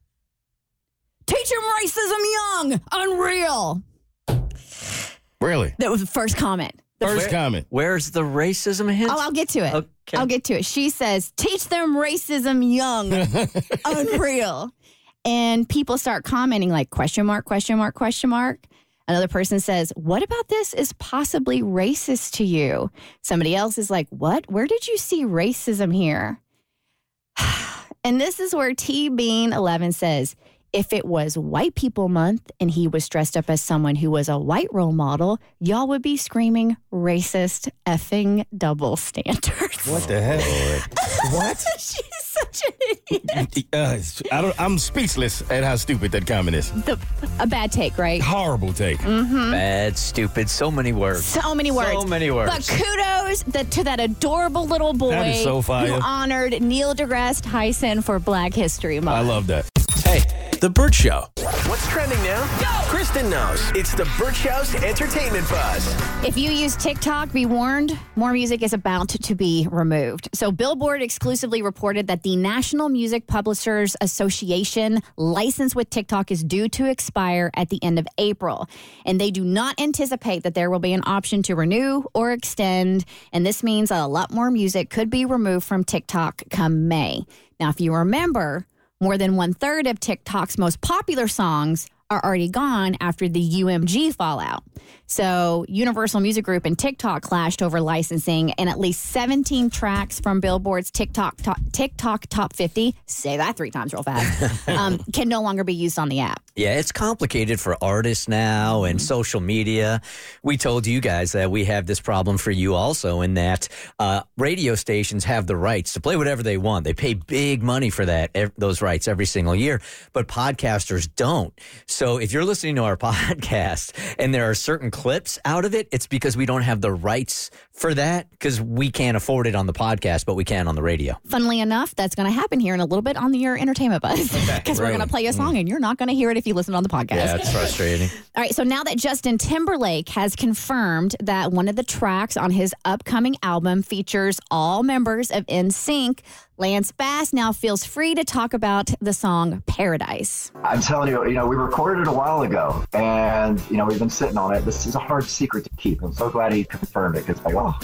Teach him racism young. Unreal. Really? That was the first comment. Comment. Where's the racism hint? Oh, I'll get to it. Okay. I'll get to it. She says, teach them racism young. Unreal. And people start commenting like question mark, question mark, question mark. Another person says, what about this is possibly racist to you? Somebody else is like, what? Where did you see racism here? And this is where T-Bean11 says, if it was White People Month and he was dressed up as someone who was a white role model, y'all would be screaming racist effing double standards. What the heck? What? She's such an idiot. I'm speechless at how stupid that comment is. A bad take, right? Horrible take. Mm-hmm. Bad, stupid, so many words. So many words. So many words. But kudos to that adorable little boy That is so fire. who honored Neil deGrasse Tyson for Black History Month. I love that. Hey, The Burt Show. What's trending now? Kristen knows. It's The Burt Show's entertainment buzz. If you use TikTok, be warned, more music is about to be removed. So Billboard exclusively reported that the National Music Publishers Association license with TikTok is due to expire at the end of April. And they do not anticipate that there will be an option to renew or extend. And this means a lot more music could be removed from TikTok come May. Now, if you remember, more than 1/3 of TikTok's most popular songs are already gone after the UMG fallout. So Universal Music Group and TikTok clashed over licensing, and at least 17 tracks from Billboard's TikTok Top 50, say that 3 times real fast, can no longer be used on the app. Yeah, it's complicated for artists now and social media. We told you guys that we have this problem for you also, in that radio stations have the rights to play whatever they want. They pay big money for those rights every single year, but podcasters don't. So if you're listening to our podcast and there are certain clips out of it, it's because we don't have the rights for that, because we can't afford it on the podcast, but we can on the radio. Funnily enough, that's going to happen here in a little bit on your entertainment buzz, because we're going to play a song and you're not going to hear it if you listen on the podcast. Yeah, it's frustrating. All right, so now that Justin Timberlake has confirmed that one of the tracks on his upcoming album features all members of NSYNC, Lance Bass now feels free to talk about the song Paradise. I'm telling you, we recorded it a while ago, and, we've been sitting on it. This is a hard secret to keep. I'm so glad he confirmed it, because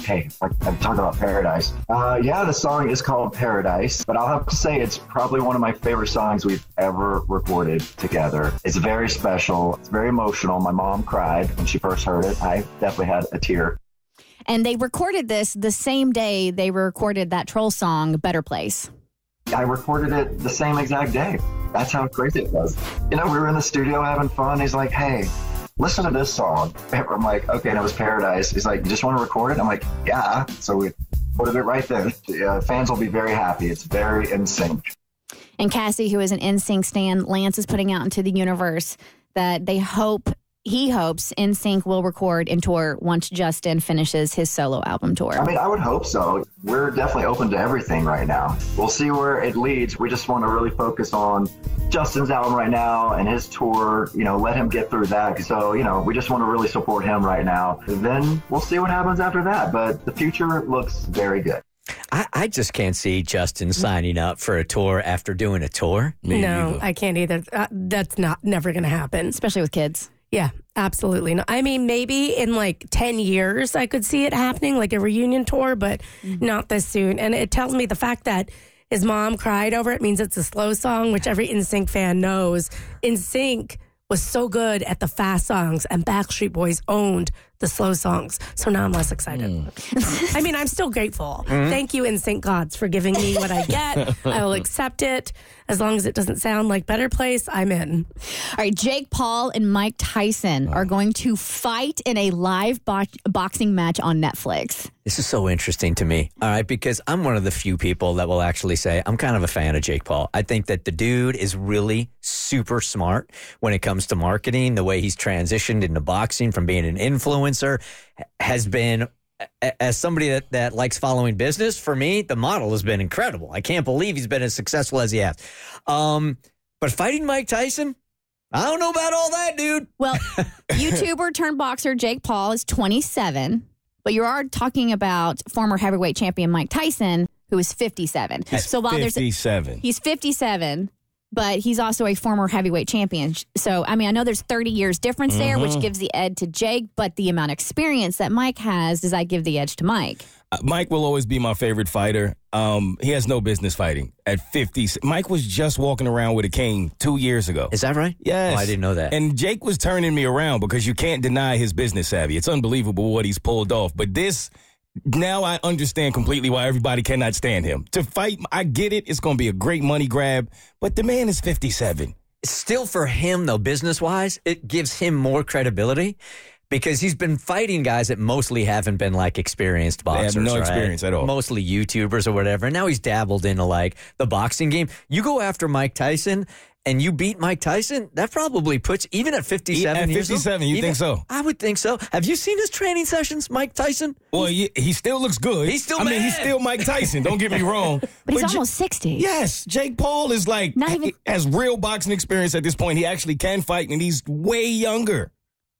I'm talking about Paradise. The song is called Paradise, but I'll have to say it's probably one of my favorite songs we've ever recorded together. It's very special. It's very emotional. My mom cried when she first heard it. I definitely had a tear. And they recorded this the same day they recorded that Troll song, Better Place. I recorded it the same exact day. That's how crazy it was. We were in the studio having fun. He's like, hey, listen to this song. I'm like, okay, and it was Paradise. He's like, you just want to record it? I'm like, yeah. So we recorded it right then. Fans will be very happy. It's very NSYNC. And Cassie, who is an NSYNC stan, Lance is putting out into the universe that he hopes NSYNC will record and tour once Justin finishes his solo album tour. I would hope so. We're definitely open to everything right now. We'll see where it leads. We just want to really focus on Justin's album right now and his tour, let him get through that. So, we just want to really support him right now. And then we'll see what happens after that. But the future looks very good. I just can't see Justin signing up for a tour after doing a tour. No, I can't either. That's never going to happen. Especially with kids. Yeah, absolutely. No, maybe in 10 years I could see it happening, like a reunion tour, but not this soon. And it tells me the fact that his mom cried over it means it's a slow song, which every NSYNC fan knows. NSYNC was so good at the fast songs, and Backstreet Boys owned the slow songs. So now I'm less excited. I'm still grateful. Thank you, NSYNC gods, for giving me what I get. I will accept it. As long as it doesn't sound like Better Place, I'm in. All right, Jake Paul and Mike Tyson are going to fight in a live boxing match on Netflix. This is so interesting to me, all right, because I'm one of the few people that will actually say I'm kind of a fan of Jake Paul. I think that the dude is really super smart when it comes to marketing. The way he's transitioned into boxing from being an influencer has been as somebody that likes following business, for me, the model has been incredible. I can't believe he's been as successful as he has. But fighting Mike Tyson, I don't know about all that, dude. Well, YouTuber turned boxer Jake Paul is 27, but you are talking about former heavyweight champion Mike Tyson, who is 57. So while 57. He's 57. But he's also a former heavyweight champion. So, I mean, I know there's 30 years difference there, which gives the edge to Jake, but the amount of experience that Mike has, does that give the edge to Mike? Mike will always be my favorite fighter. He has no business fighting at 50. Mike was just walking around with a cane 2 years ago. Is that right? Yes. Oh, I didn't know that. And Jake was turning me around because you can't deny his business savvy. It's unbelievable what he's pulled off. But now I understand completely why everybody cannot stand him. To fight, I get it. It's going to be a great money grab, but the man is 57. Still for him, though, business-wise, it gives him more credibility because he's been fighting guys that mostly haven't been, like, experienced boxers. They have no experience at all. Mostly YouTubers or whatever. And now he's dabbled into, like, the boxing game. You go after Mike Tyson and you beat Mike Tyson, that probably puts, even at 57 years old. At 57, you think so? I would think so. Have you seen his training sessions, Mike Tyson? Well, he still looks good. He's still he's still Mike Tyson. Don't get me wrong. But he's almost 60. Yes. Jake Paul is has real boxing experience at this point. He actually can fight, and he's way younger.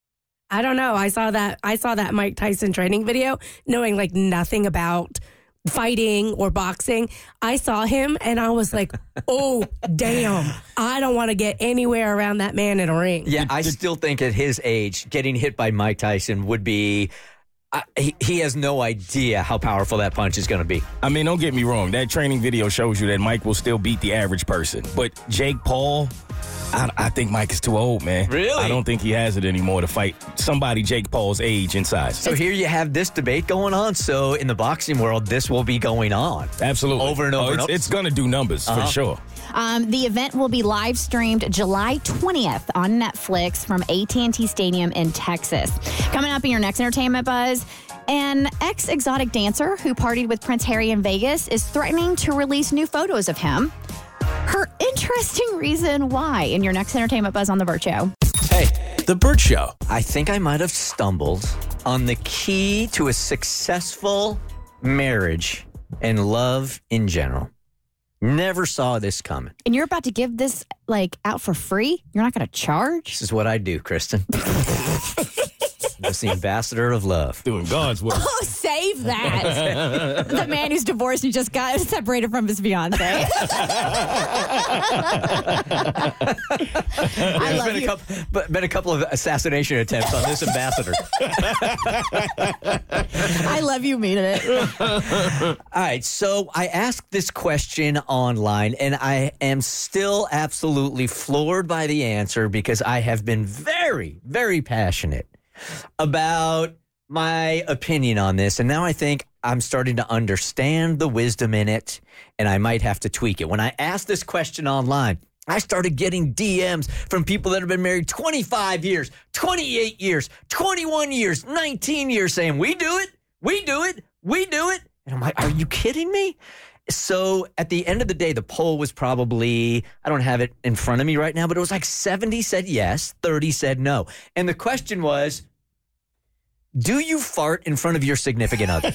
I don't know. I saw that Mike Tyson training video, knowing like nothing about fighting or boxing. I saw him and I was like, oh, damn. I don't want to get anywhere around that man in a ring. Yeah, I still think at his age, getting hit by Mike Tyson would be... he has no idea how powerful that punch is going to be. I mean, don't get me wrong. That training video shows you that Mike will still beat the average person. But Jake Paul... I think Mike is too old, man. Really? I don't think he has it anymore to fight somebody Jake Paul's age and size. So here you have this debate going on. So in the boxing world, this will be going on. Absolutely. Over and over. It's going to do numbers for sure. The event will be live streamed July 20th on Netflix from AT&T Stadium in Texas. Coming up in your next entertainment buzz, an ex-exotic dancer who partied with Prince Harry in Vegas is threatening to release new photos of him. Her interesting reason why in your next entertainment buzz on The Burt Show. Hey, The Burt Show. I think I might have stumbled on the key to a successful marriage and love in general. Never saw this coming. And you're about to give this out for free? You're not going to charge? This is what I do, Kristen. Just the ambassador of love. Doing God's work. Oh, save that. The man who's divorced and just got separated from his fiance. There's been a couple of assassination attempts on this ambassador. I love you, mean it. All right, so I asked this question online, and I am still absolutely floored by the answer because I have been very, very passionate about my opinion on this. And now I think I'm starting to understand the wisdom in it, and I might have to tweak it. When I asked this question online, I started getting DMs from people that have been married 25 years, 28 years, 21 years, 19 years saying, we do it, we do it, we do it. And I'm like, are you kidding me? So at the end of the day, the poll was probably, I don't have it in front of me right now, but it was like 70 said yes, 30 said no. And the question was, do you fart in front of your significant other?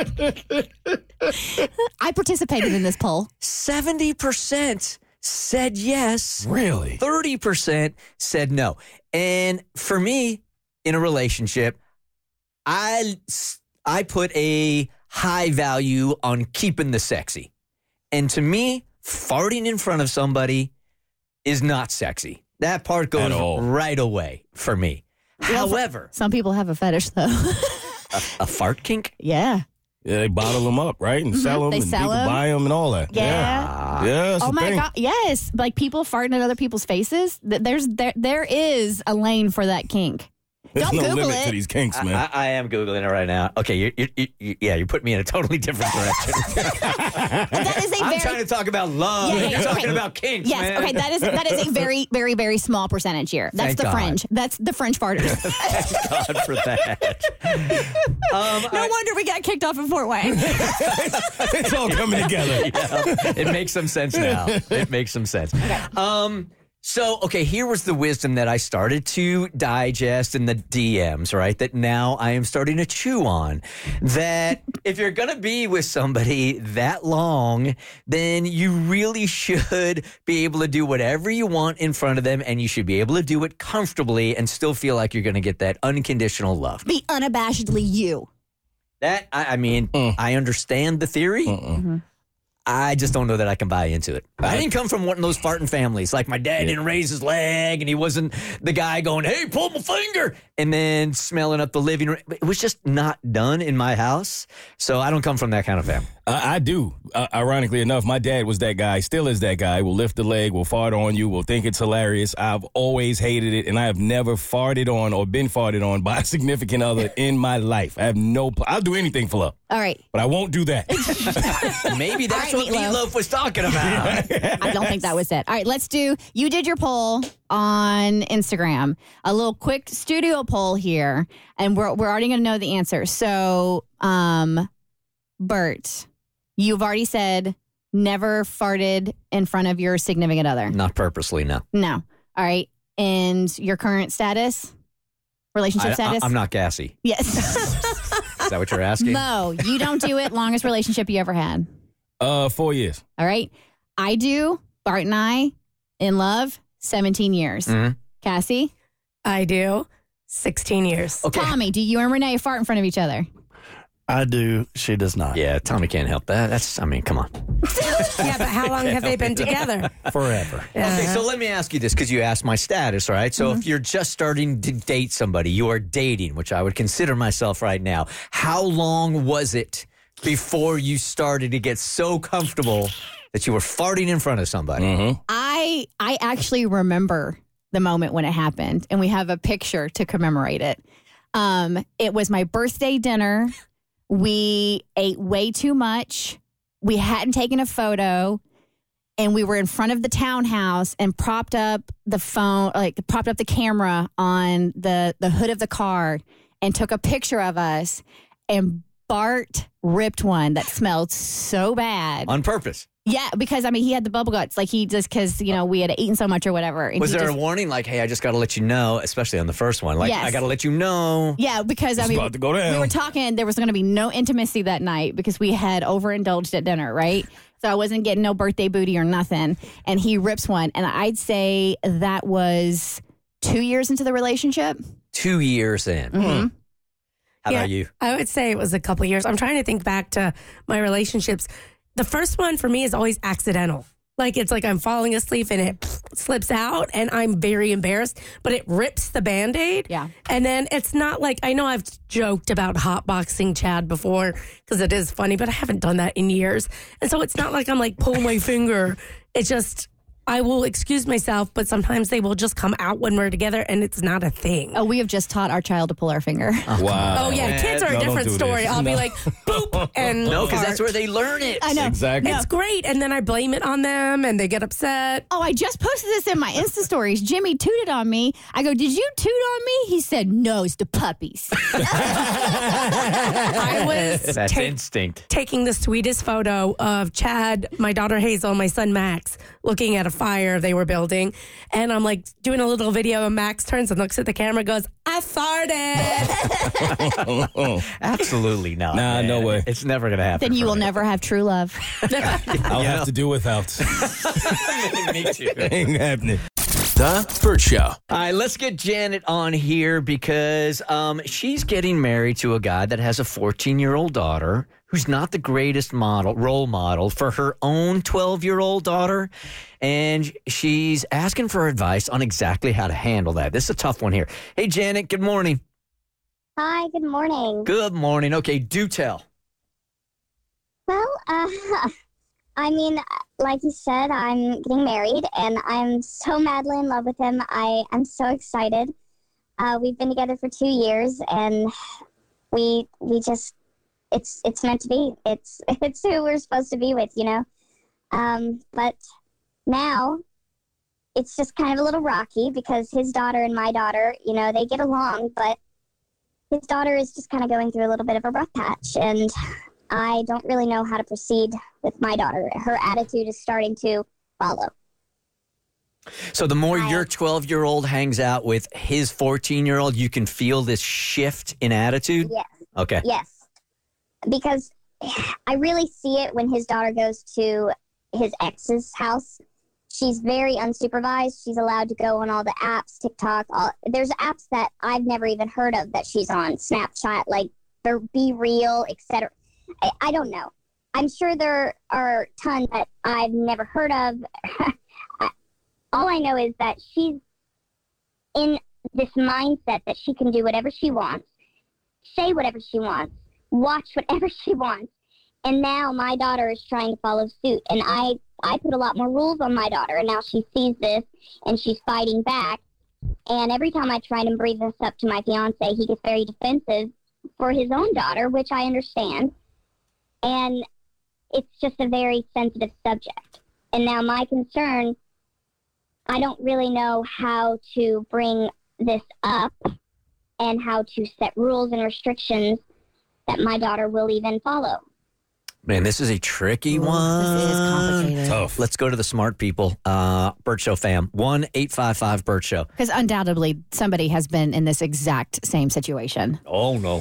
I participated in this poll. 70% said yes. Really? 30% said no. And for me, in a relationship, I put a high value on keeping the sexy. And to me, farting in front of somebody is not sexy. That part goes right away for me. However, some people have a fetish, though. a fart kink? Yeah. Yeah, they bottle them up, right? And sell them, they and sell people them. buy them and all that. Yeah. Oh, my God. Yes. Like people farting at other people's faces. There is a lane for that kink. There's Don't no Google limit it. to these kinks, man. I am Googling it right now. Okay, you're putting me in a totally different direction. I'm trying to talk about love. You're talking about kinks, yes, man. Okay, that is a very, very, very small percentage here. That's Thank the God. fringe. That's the fringe farters. Thank God for that. No wonder we got kicked off in Fort Wayne. It's all coming together. Yeah, it makes some sense now. It makes some sense. Okay. So, okay, here was the wisdom that I started to digest in the DMs, right? That now I am starting to chew on. That if you're going to be with somebody that long, then you really should be able to do whatever you want in front of them, and you should be able to do it comfortably and still feel like you're going to get that unconditional love. Be unabashedly you. That, I mean, I understand the theory. Mm-hmm. I just don't know that I can buy into it. I didn't come from one of those farting families. Like my dad didn't raise his leg and he wasn't the guy going, hey, pull my finger, and then smelling up the living room. It was just not done in my house. So I don't come from that kind of family. I do. Ironically enough, my dad was that guy, still is that guy, will lift the leg, will fart on you, will think it's hilarious. I've always hated it, and I have never farted on or been farted on by a significant other in my life. I have I'll do anything for love. All right. But I won't do that. Maybe that's what Meatloaf was talking about. I don't think that was it. All right, you did your poll on Instagram. A little quick studio poll here, and we're already going to know the answer. So, Bert, you've already said never farted in front of your significant other. Not purposely, no. No. All right. And your current status? Relationship status? I'm not gassy. Yes. Is that what you're asking? Mo, you don't do it. Longest relationship you ever had? 4 years. All right. I do. Bart and I, in love, 17 years. Mm-hmm. Cassie? I do. 16 years. Okay. Tommy, do you and Renee fart in front of each other? I do. She does not. Yeah, Tommy can't help that. Come on. Yeah, but how long have they been together? Forever. Okay, so let me ask you this, because you asked my status, right? So if you're just starting to date somebody, you are dating, which I would consider myself right now, how long was it before you started to get so comfortable that you were farting in front of somebody? Mm-hmm. I actually remember the moment when it happened, and we have a picture to commemorate it. It was my birthday dinner. We ate way too much. We hadn't taken a photo, and we were in front of the townhouse and propped up the camera on the hood of the car and took a picture of us. And Bart ripped one that smelled so bad. On purpose? Yeah, because, he had the bubble guts. Like, because, we had eaten so much or whatever. And was there a warning? Like, hey, I just got to let you know, especially on the first one. Like, yes. I got to let you know. Yeah, because, it's about to go down. We were talking, there was going to be no intimacy that night because we had overindulged at dinner, right? So I wasn't getting no birthday booty or nothing. And he rips one. And I'd say that was 2 years into the relationship. 2 years in. Mm-hmm. How about you? I would say it was a couple years. I'm trying to think back to my relationships. The first one for me is always accidental. Like, it's like I'm falling asleep and it slips out and I'm very embarrassed, but it rips the Band-Aid. Yeah. And then it's not like, I know I've joked about hotboxing Chad before because it is funny, but I haven't done that in years. And so it's not like I'm like, pull my finger. It's just, I will excuse myself, but sometimes they will just come out when we're together and it's not a thing. Oh, we have just taught our child to pull our finger. Wow. Oh, yeah. Kids are a different story. I'll be like, boop, and no, because fart. that's where they learn it. I know. Exactly. It's great. And then I blame it on them and they get upset. Oh, I just posted this in my Insta stories. Jimmy tooted on me. I go, did you toot on me? He said, no, it's the puppies. I was That's instinct. taking the sweetest photo of Chad, my daughter Hazel, my son Max, looking at a fire they were building. And I'm like doing a little video and Max turns and looks at the camera and goes, I farted. Absolutely not. Nah, man. no way. It's never going to happen. Then you will never have true love. I'll have to do without. Me too. Ain't happening. The Bert Show. All right, let's get Janet on here because she's getting married to a guy that has a 14-year-old daughter who's not the greatest role model for her own 12-year-old daughter. And she's asking for advice on exactly how to handle that. This is a tough one here. Hey, Janet, good morning. Hi, good morning. Good morning. Okay, do tell. Well, like you said, I'm getting married, and I'm so madly in love with him. I'm so excited. We've been together for 2 years, and we just, it's meant to be. It's who we're supposed to be with, But now, it's just kind of a little rocky because his daughter and my daughter, they get along, but his daughter is just kind of going through a little bit of a rough patch, and I don't really know how to proceed with my daughter. Her attitude is starting to follow. So the more your 12-year-old hangs out with his 14-year-old, you can feel this shift in attitude? Yes. Okay. Yes. Because I really see it when his daughter goes to his ex's house. She's very unsupervised. She's allowed to go on all the apps, TikTok. There's apps that I've never even heard of that she's on. Snapchat, like Be Real, etc. I don't know. I'm sure there are tons that I've never heard of. All I know is that she's in this mindset that she can do whatever she wants, say whatever she wants, watch whatever she wants. And now my daughter is trying to follow suit. And I put a lot more rules on my daughter. And now she sees this and she's fighting back. And every time I try to bring this up to my fiance, he gets very defensive for his own daughter, which I understand. And it's just a very sensitive subject. And now my concern, I don't really know how to bring this up and how to set rules and restrictions that my daughter will even follow. Man, this is a tricky one. This is complicated. Tough. Let's go to the smart people. Burt Show fam. 1-855-BURT Show. Because undoubtedly somebody has been in this exact same situation. Oh, no.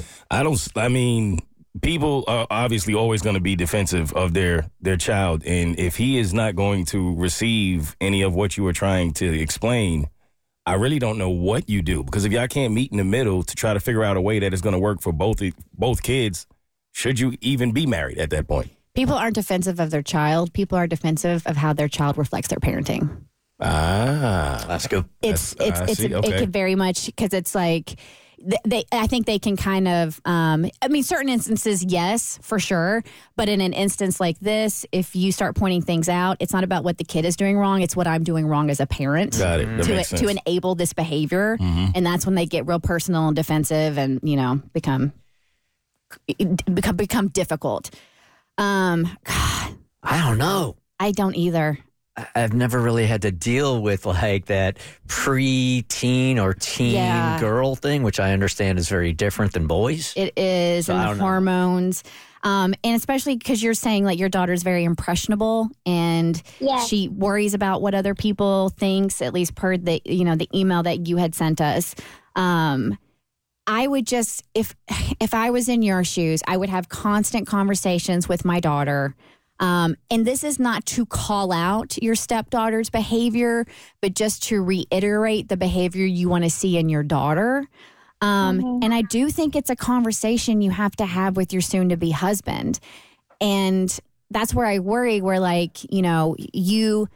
People are obviously always going to be defensive of their child. And if he is not going to receive any of what you are trying to explain, I really don't know what you do. Because if y'all can't meet in the middle to try to figure out a way that is going to work for both kids, should you even be married at that point? People aren't defensive of their child. People are defensive of how their child reflects their parenting. That's good. It could very much, because it's like, I think they can kind of, certain instances, yes, for sure. But in an instance like this, if you start pointing things out, it's not about what the kid is doing wrong. It's what I'm doing wrong as a parent. Got it. That makes sense. To enable this behavior. Mm-hmm. And that's when they get real personal and defensive and, become difficult. God, I don't know. I don't either. I've never really had to deal with like that pre-teen or teen girl thing, which I understand is very different than boys. It is, so and the hormones. And especially because you're saying like your daughter's very impressionable and she worries about what other people thinks, at least per the email that you had sent us. I would just, if I was in your shoes, I would have constant conversations with my daughter. And this is not to call out your stepdaughter's behavior, but just to reiterate the behavior you want to see in your daughter. And I do think it's a conversation you have to have with your soon-to-be husband. And that's where I worry, where you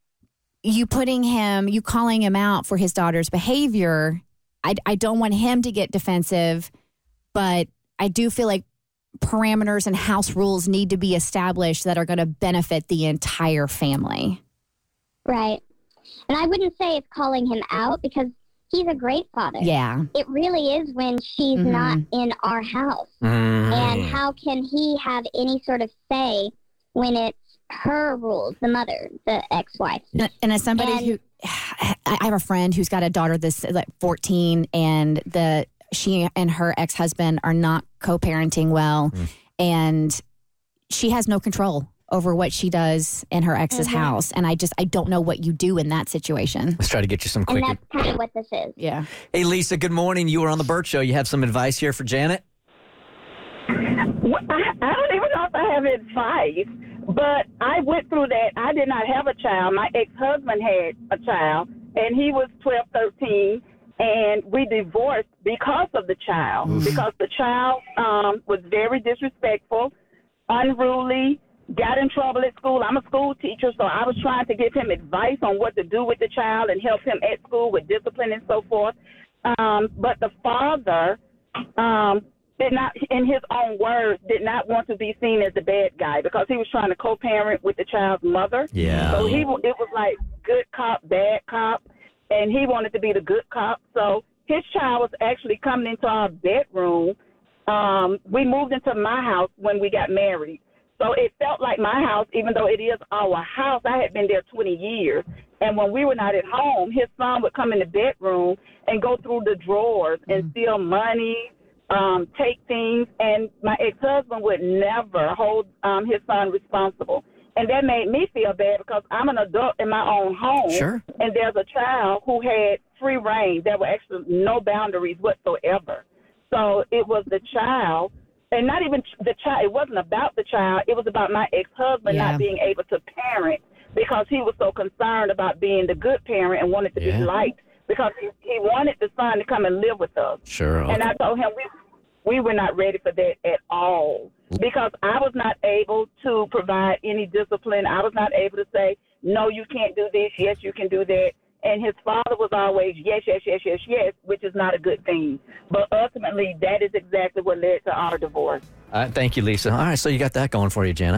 calling him out for his daughter's behavior. I don't want him to get defensive, but I do feel like parameters and house rules need to be established that are going to benefit the entire family. Right. And I wouldn't say it's calling him out because he's a great father. Yeah. It really is when she's not in our house. And how can he have any sort of say when it's her rules, the mother, the ex-wife? And as somebody who, I have a friend who's got a daughter that's like 14 and she and her ex-husband are not co-parenting well, and she has no control over what she does in her ex's house. And I don't know what you do in that situation. Let's try to get you some quick. And that's kind of what this is. Yeah. Hey, Lisa, good morning. You were on the Burt Show. You have some advice here for Janet? I don't even know if I have advice, but I went through that. I did not have a child. My ex-husband had a child, and he was 12, 13. And we divorced because of the child, because the child was very disrespectful, unruly, got in trouble at school. I'm a school teacher, so I was trying to give him advice on what to do with the child and help him at school with discipline and so forth. But the father did not, in his own words, did not want to be seen as the bad guy because he was trying to co-parent with the child's mother. Yeah. So it was like good cop, bad cop. And he wanted to be the good cop. So his child was actually coming into our bedroom. We moved into my house when we got married. So it felt like my house, even though it is our house. I had been there 20 years. And when we were not at home, his son would come in the bedroom and go through the drawers and steal money, take things. And my ex-husband would never hold his son responsible. And that made me feel bad because I'm an adult in my own home. Sure. And there's a child who had free reign. There were actually no boundaries whatsoever. So it was the child, and not even the child. It wasn't about the child. It was about my ex-husband not being able to parent because he was so concerned about being the good parent and wanted to be liked because he wanted the son to come and live with us. Sure. And I told him we were not ready for that at all because I was not able to provide any discipline. I was not able to say, no, you can't do this. Yes, you can do that. And his father was always yes, which is not a good thing. But ultimately, that is exactly what led to our divorce. Thank you, Lisa. All right, so you got that going for you, Janet.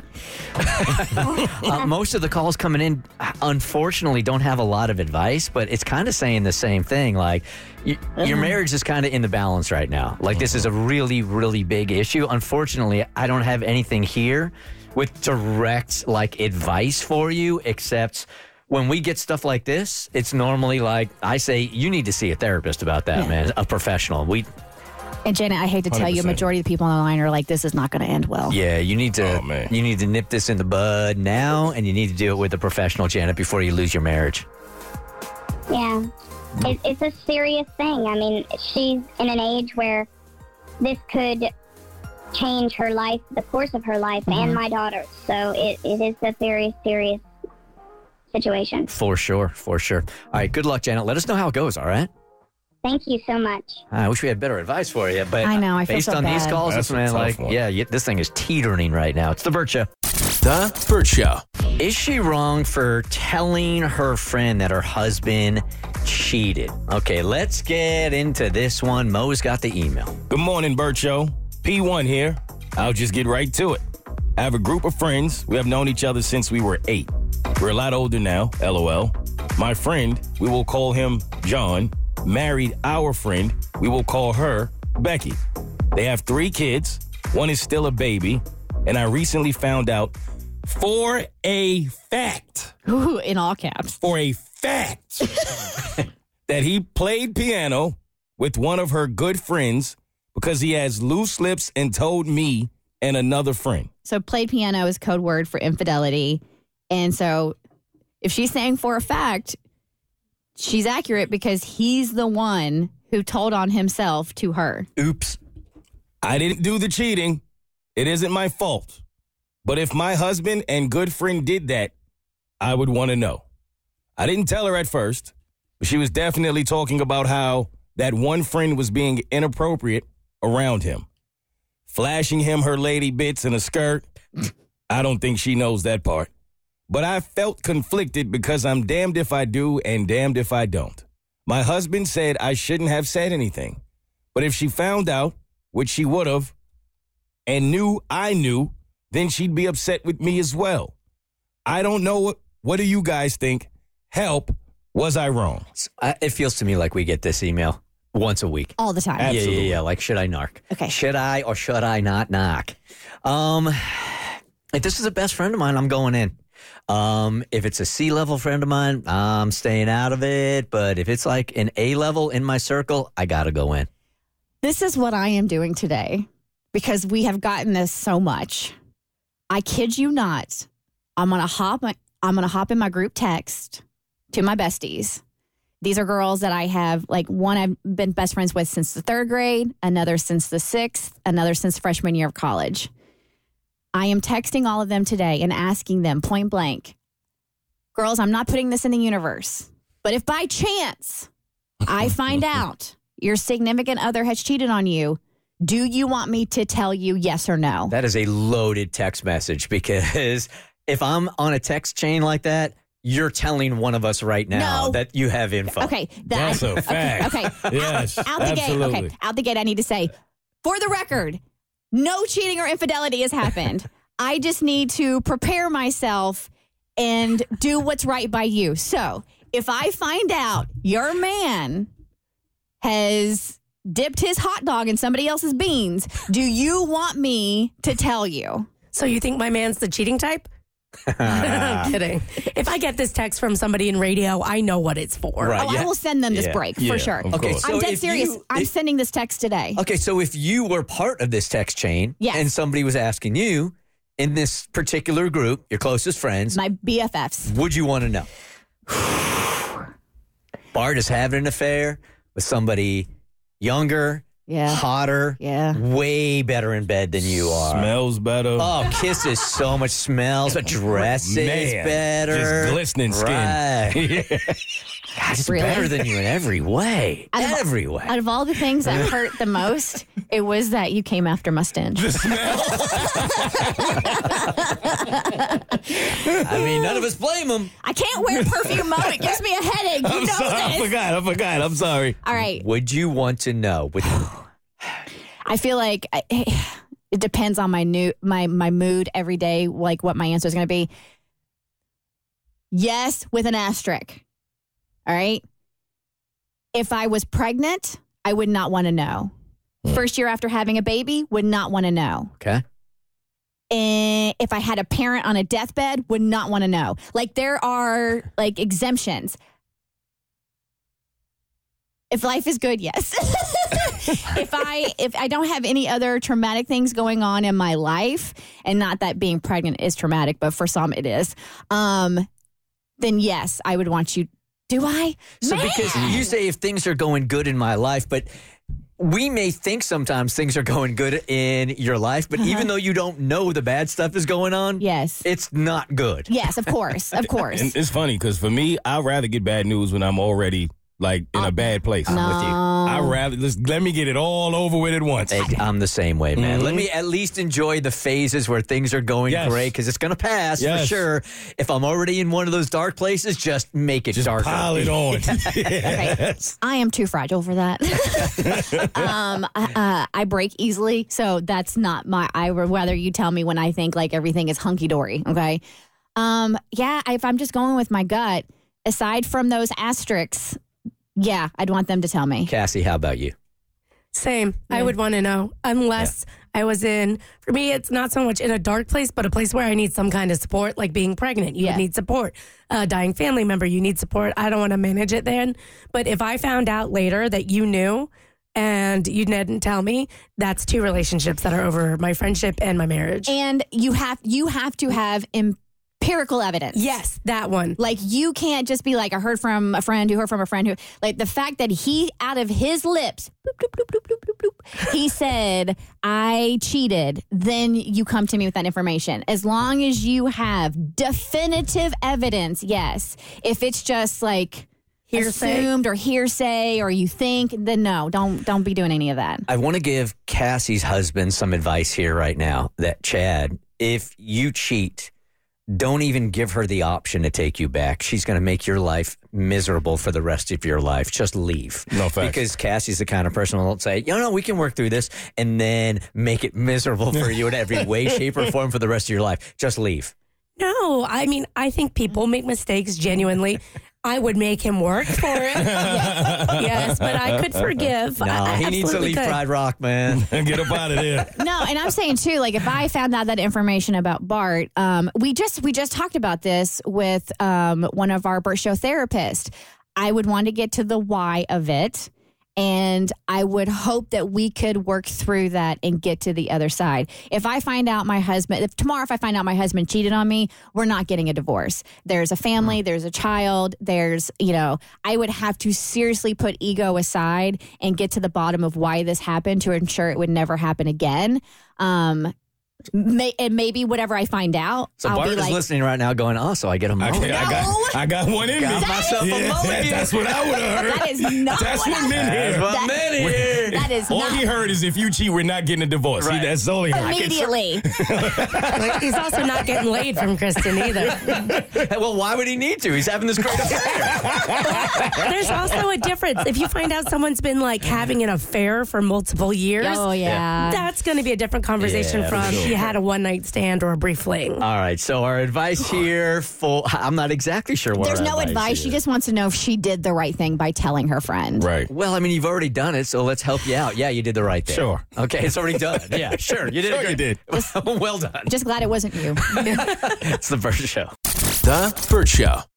Most of the calls coming in, unfortunately, don't have a lot of advice, but it's kind of saying the same thing. Like, your marriage is kind of in the balance right now. Like, this is a really, really big issue. Unfortunately, I don't have anything here with direct, like, advice for you, except when we get stuff like this, it's normally like, I say, you need to see a therapist about that, man, a professional. And Janet, I hate to tell you, a majority of the people on the line are like, this is not going to end well. Yeah, you need to nip this in the bud now, and you need to do it with a professional, Janet, before you lose your marriage. Yeah, it's a serious thing. I mean, she's in an age where this could change her life, the course of her life, and my daughter's. So it is a very serious situation. For sure. All right, good luck, Janet. Let us know how it goes, all right? Thank you so much. I wish we had better advice for you, but I know, I feel based so on bad. these calls, That's it's a tough one. this thing is teetering right now. It's The Burt Show. The Burt Show. Is she wrong for telling her friend that her husband cheated? Okay, let's get into this one. Mo's got the email. Good morning, Burt Show. P1 here. I'll just get right to it. I have a group of friends. We have known each other since we were 8. We're a lot older now, LOL. My friend, we will call him John, married our friend. We will call her Becky. They have 3 kids. One is still a baby. And I recently found out for a fact. Ooh, in all caps. For a fact that he played piano with one of her good friends because he has loose lips and told me and another friend. So played piano is code word for infidelity. And so if she's saying for a fact, she's accurate because he's the one who told on himself to her. Oops. I didn't do the cheating. It isn't my fault. But if my husband and good friend did that, I would want to know. I didn't tell her at first, but she was definitely talking about how that one friend was being inappropriate around him. Flashing him her lady bits in a skirt. I don't think she knows that part. But I felt conflicted because I'm damned if I do and damned if I don't. My husband said I shouldn't have said anything. But if she found out, which she would have, and knew I knew, then she'd be upset with me as well. I don't know. What do you guys think? Help. Was I wrong? It feels to me like we get this email once a week. All the time. Absolutely. Yeah. Like, should I narc? Okay. Should I or should I not knock? If this is a best friend of mine, I'm going in. If it's a C-level friend of mine, I'm staying out of it. But if it's like an A-level in my circle, I got to go in. This is what I am doing today because we have gotten this so much. I kid you not. I'm going to hop in my group text to my besties. These are girls that I have, like, one I've been best friends with since the 3rd grade, another since the 6th, another since freshman year of college. I am texting all of them today and asking them point blank, girls, I'm not putting this in the universe, but if by chance I find out your significant other has cheated on you, do you want me to tell you yes or no? That is a loaded text message because if I'm on a text chain like that, you're telling one of us right now that you have info. Okay. That's a fact. Okay. Yes, out the gate. Okay. Out the gate, I need to say, for the record, no cheating or infidelity has happened. I just need to prepare myself and do what's right by you. So if I find out your man has dipped his hot dog in somebody else's beans, do you want me to tell you? So you think my man's the cheating type? I'm kidding. If I get this text from somebody in radio, I know what it's for. Right, I will send them this break for sure. Okay, so I'm dead serious. I'm sending this text today. Okay, so if you were part of this text chain and somebody was asking you, in this particular group, your closest friends, My BFFs. would you want to know? Bart is having an affair with somebody younger, hotter, way better in bed than you are. Smells better. Oh, kisses so much smells, but dresses better. Just glistening skin. Right. God, it's better than you in every way. Every way. Out of all the things that hurt the most, it was that you came after my stench. I mean, none of us blame him. I can't wear perfume, Mo. It gives me a headache. You know sorry, this. I forgot. I'm sorry. All right. Would you want to know? I feel like it depends on my mood every day, like what my answer is going to be. Yes, with an asterisk. All right. If I was pregnant, I would not want to know. First year after having a baby, would not want to know. Okay. And if I had a parent on a deathbed, would not want to know. Like there are like exemptions. If life is good, yes. If I don't have any other traumatic things going on in my life, and not that being pregnant is traumatic, but for some it is, then yes, I would want you. Do I? So because you say if things are going good in my life, but we may think sometimes things are going good in your life, but even though you don't know the bad stuff is going on, it's not good. Yes, of course, of course. And it's funny because for me, I'd rather get bad news when I'm already like in a bad place. I'm with you. I'd rather let me get it all over with at once. Hey, I'm the same way, man. Let me at least enjoy the phases where things are going great because it's going to pass for sure. If I'm already in one of those dark places, just make it darker. Pile it on. Yes. I am too fragile for that. I break easily, so that's not my. I would rather you tell me when I think like everything is hunky dory. Okay. If I'm just going with my gut, aside from those asterisks. Yeah, I'd want them to tell me. Cassie, how about you? Same. I would want to know unless I was for me, it's not so much in a dark place, but a place where I need some kind of support, like being pregnant. You would need support. A dying family member, you need support. I don't want to manage it then. But if I found out later that you knew and you didn't tell me, that's two relationships that are over, my friendship and my marriage. And you have to have empirical evidence. Yes, that one. Like you can't just be like, I heard from a friend who heard from a friend who, like the fact that he out of his lips, bloop, bloop, bloop, bloop, bloop, bloop, he said, I cheated. Then you come to me with that information. As long as you have definitive evidence, yes. If it's just like assumed or hearsay or you think, then no, don't be doing any of that. I want to give Cassie's husband some advice here right now that Chad, if you cheat, don't even give her the option to take you back. She's going to make your life miserable for the rest of your life. Just leave. No facts. Because Cassie's the kind of person who will say, no, we can work through this and then make it miserable for you in every way, shape, or form for the rest of your life. Just leave. No, I mean, I think people make mistakes genuinely. I would make him work for it. Yes, but I could forgive. No, he needs to leave Pride Rock, man. Get up out of there. No, and I'm saying too, like if I found out that information about Bart, we just talked about this with one of our Burt Show therapists. I would want to get to the why of it. And I would hope that we could work through that and get to the other side. If I find out my husband, if I find out my husband cheated on me, we're not getting a divorce. There's a family, there's a child, I would have to seriously put ego aside and get to the bottom of why this happened to ensure it would never happen again. And maybe whatever I find out, so I'll Bart be like, is listening right now going, so I get a mulligan. I got one in me. Got myself a mulligan. That's what I would have heard. That is not That's what men hear. That is all not. he heard is if you cheat, we're not getting a divorce. Right. That's all he heard. Immediately. He's also not getting laid from Kristen either. Well, why would he need to? He's having this great affair. There's also a difference. If you find out someone's been like having an affair for multiple years, that's going to be a different conversation from you had a one-night stand or a brief fling. All right, so our advice here I'm not exactly sure what There's no advice. She just wants to know if she did the right thing by telling her friend. Right. Well, I mean, you've already done it, so let's help you out. Yeah, you did the right thing. Sure. Okay, it's already done. Yeah, sure. You did you did. Well done. Just glad it wasn't you. It's The Burt Show. The Burt Show.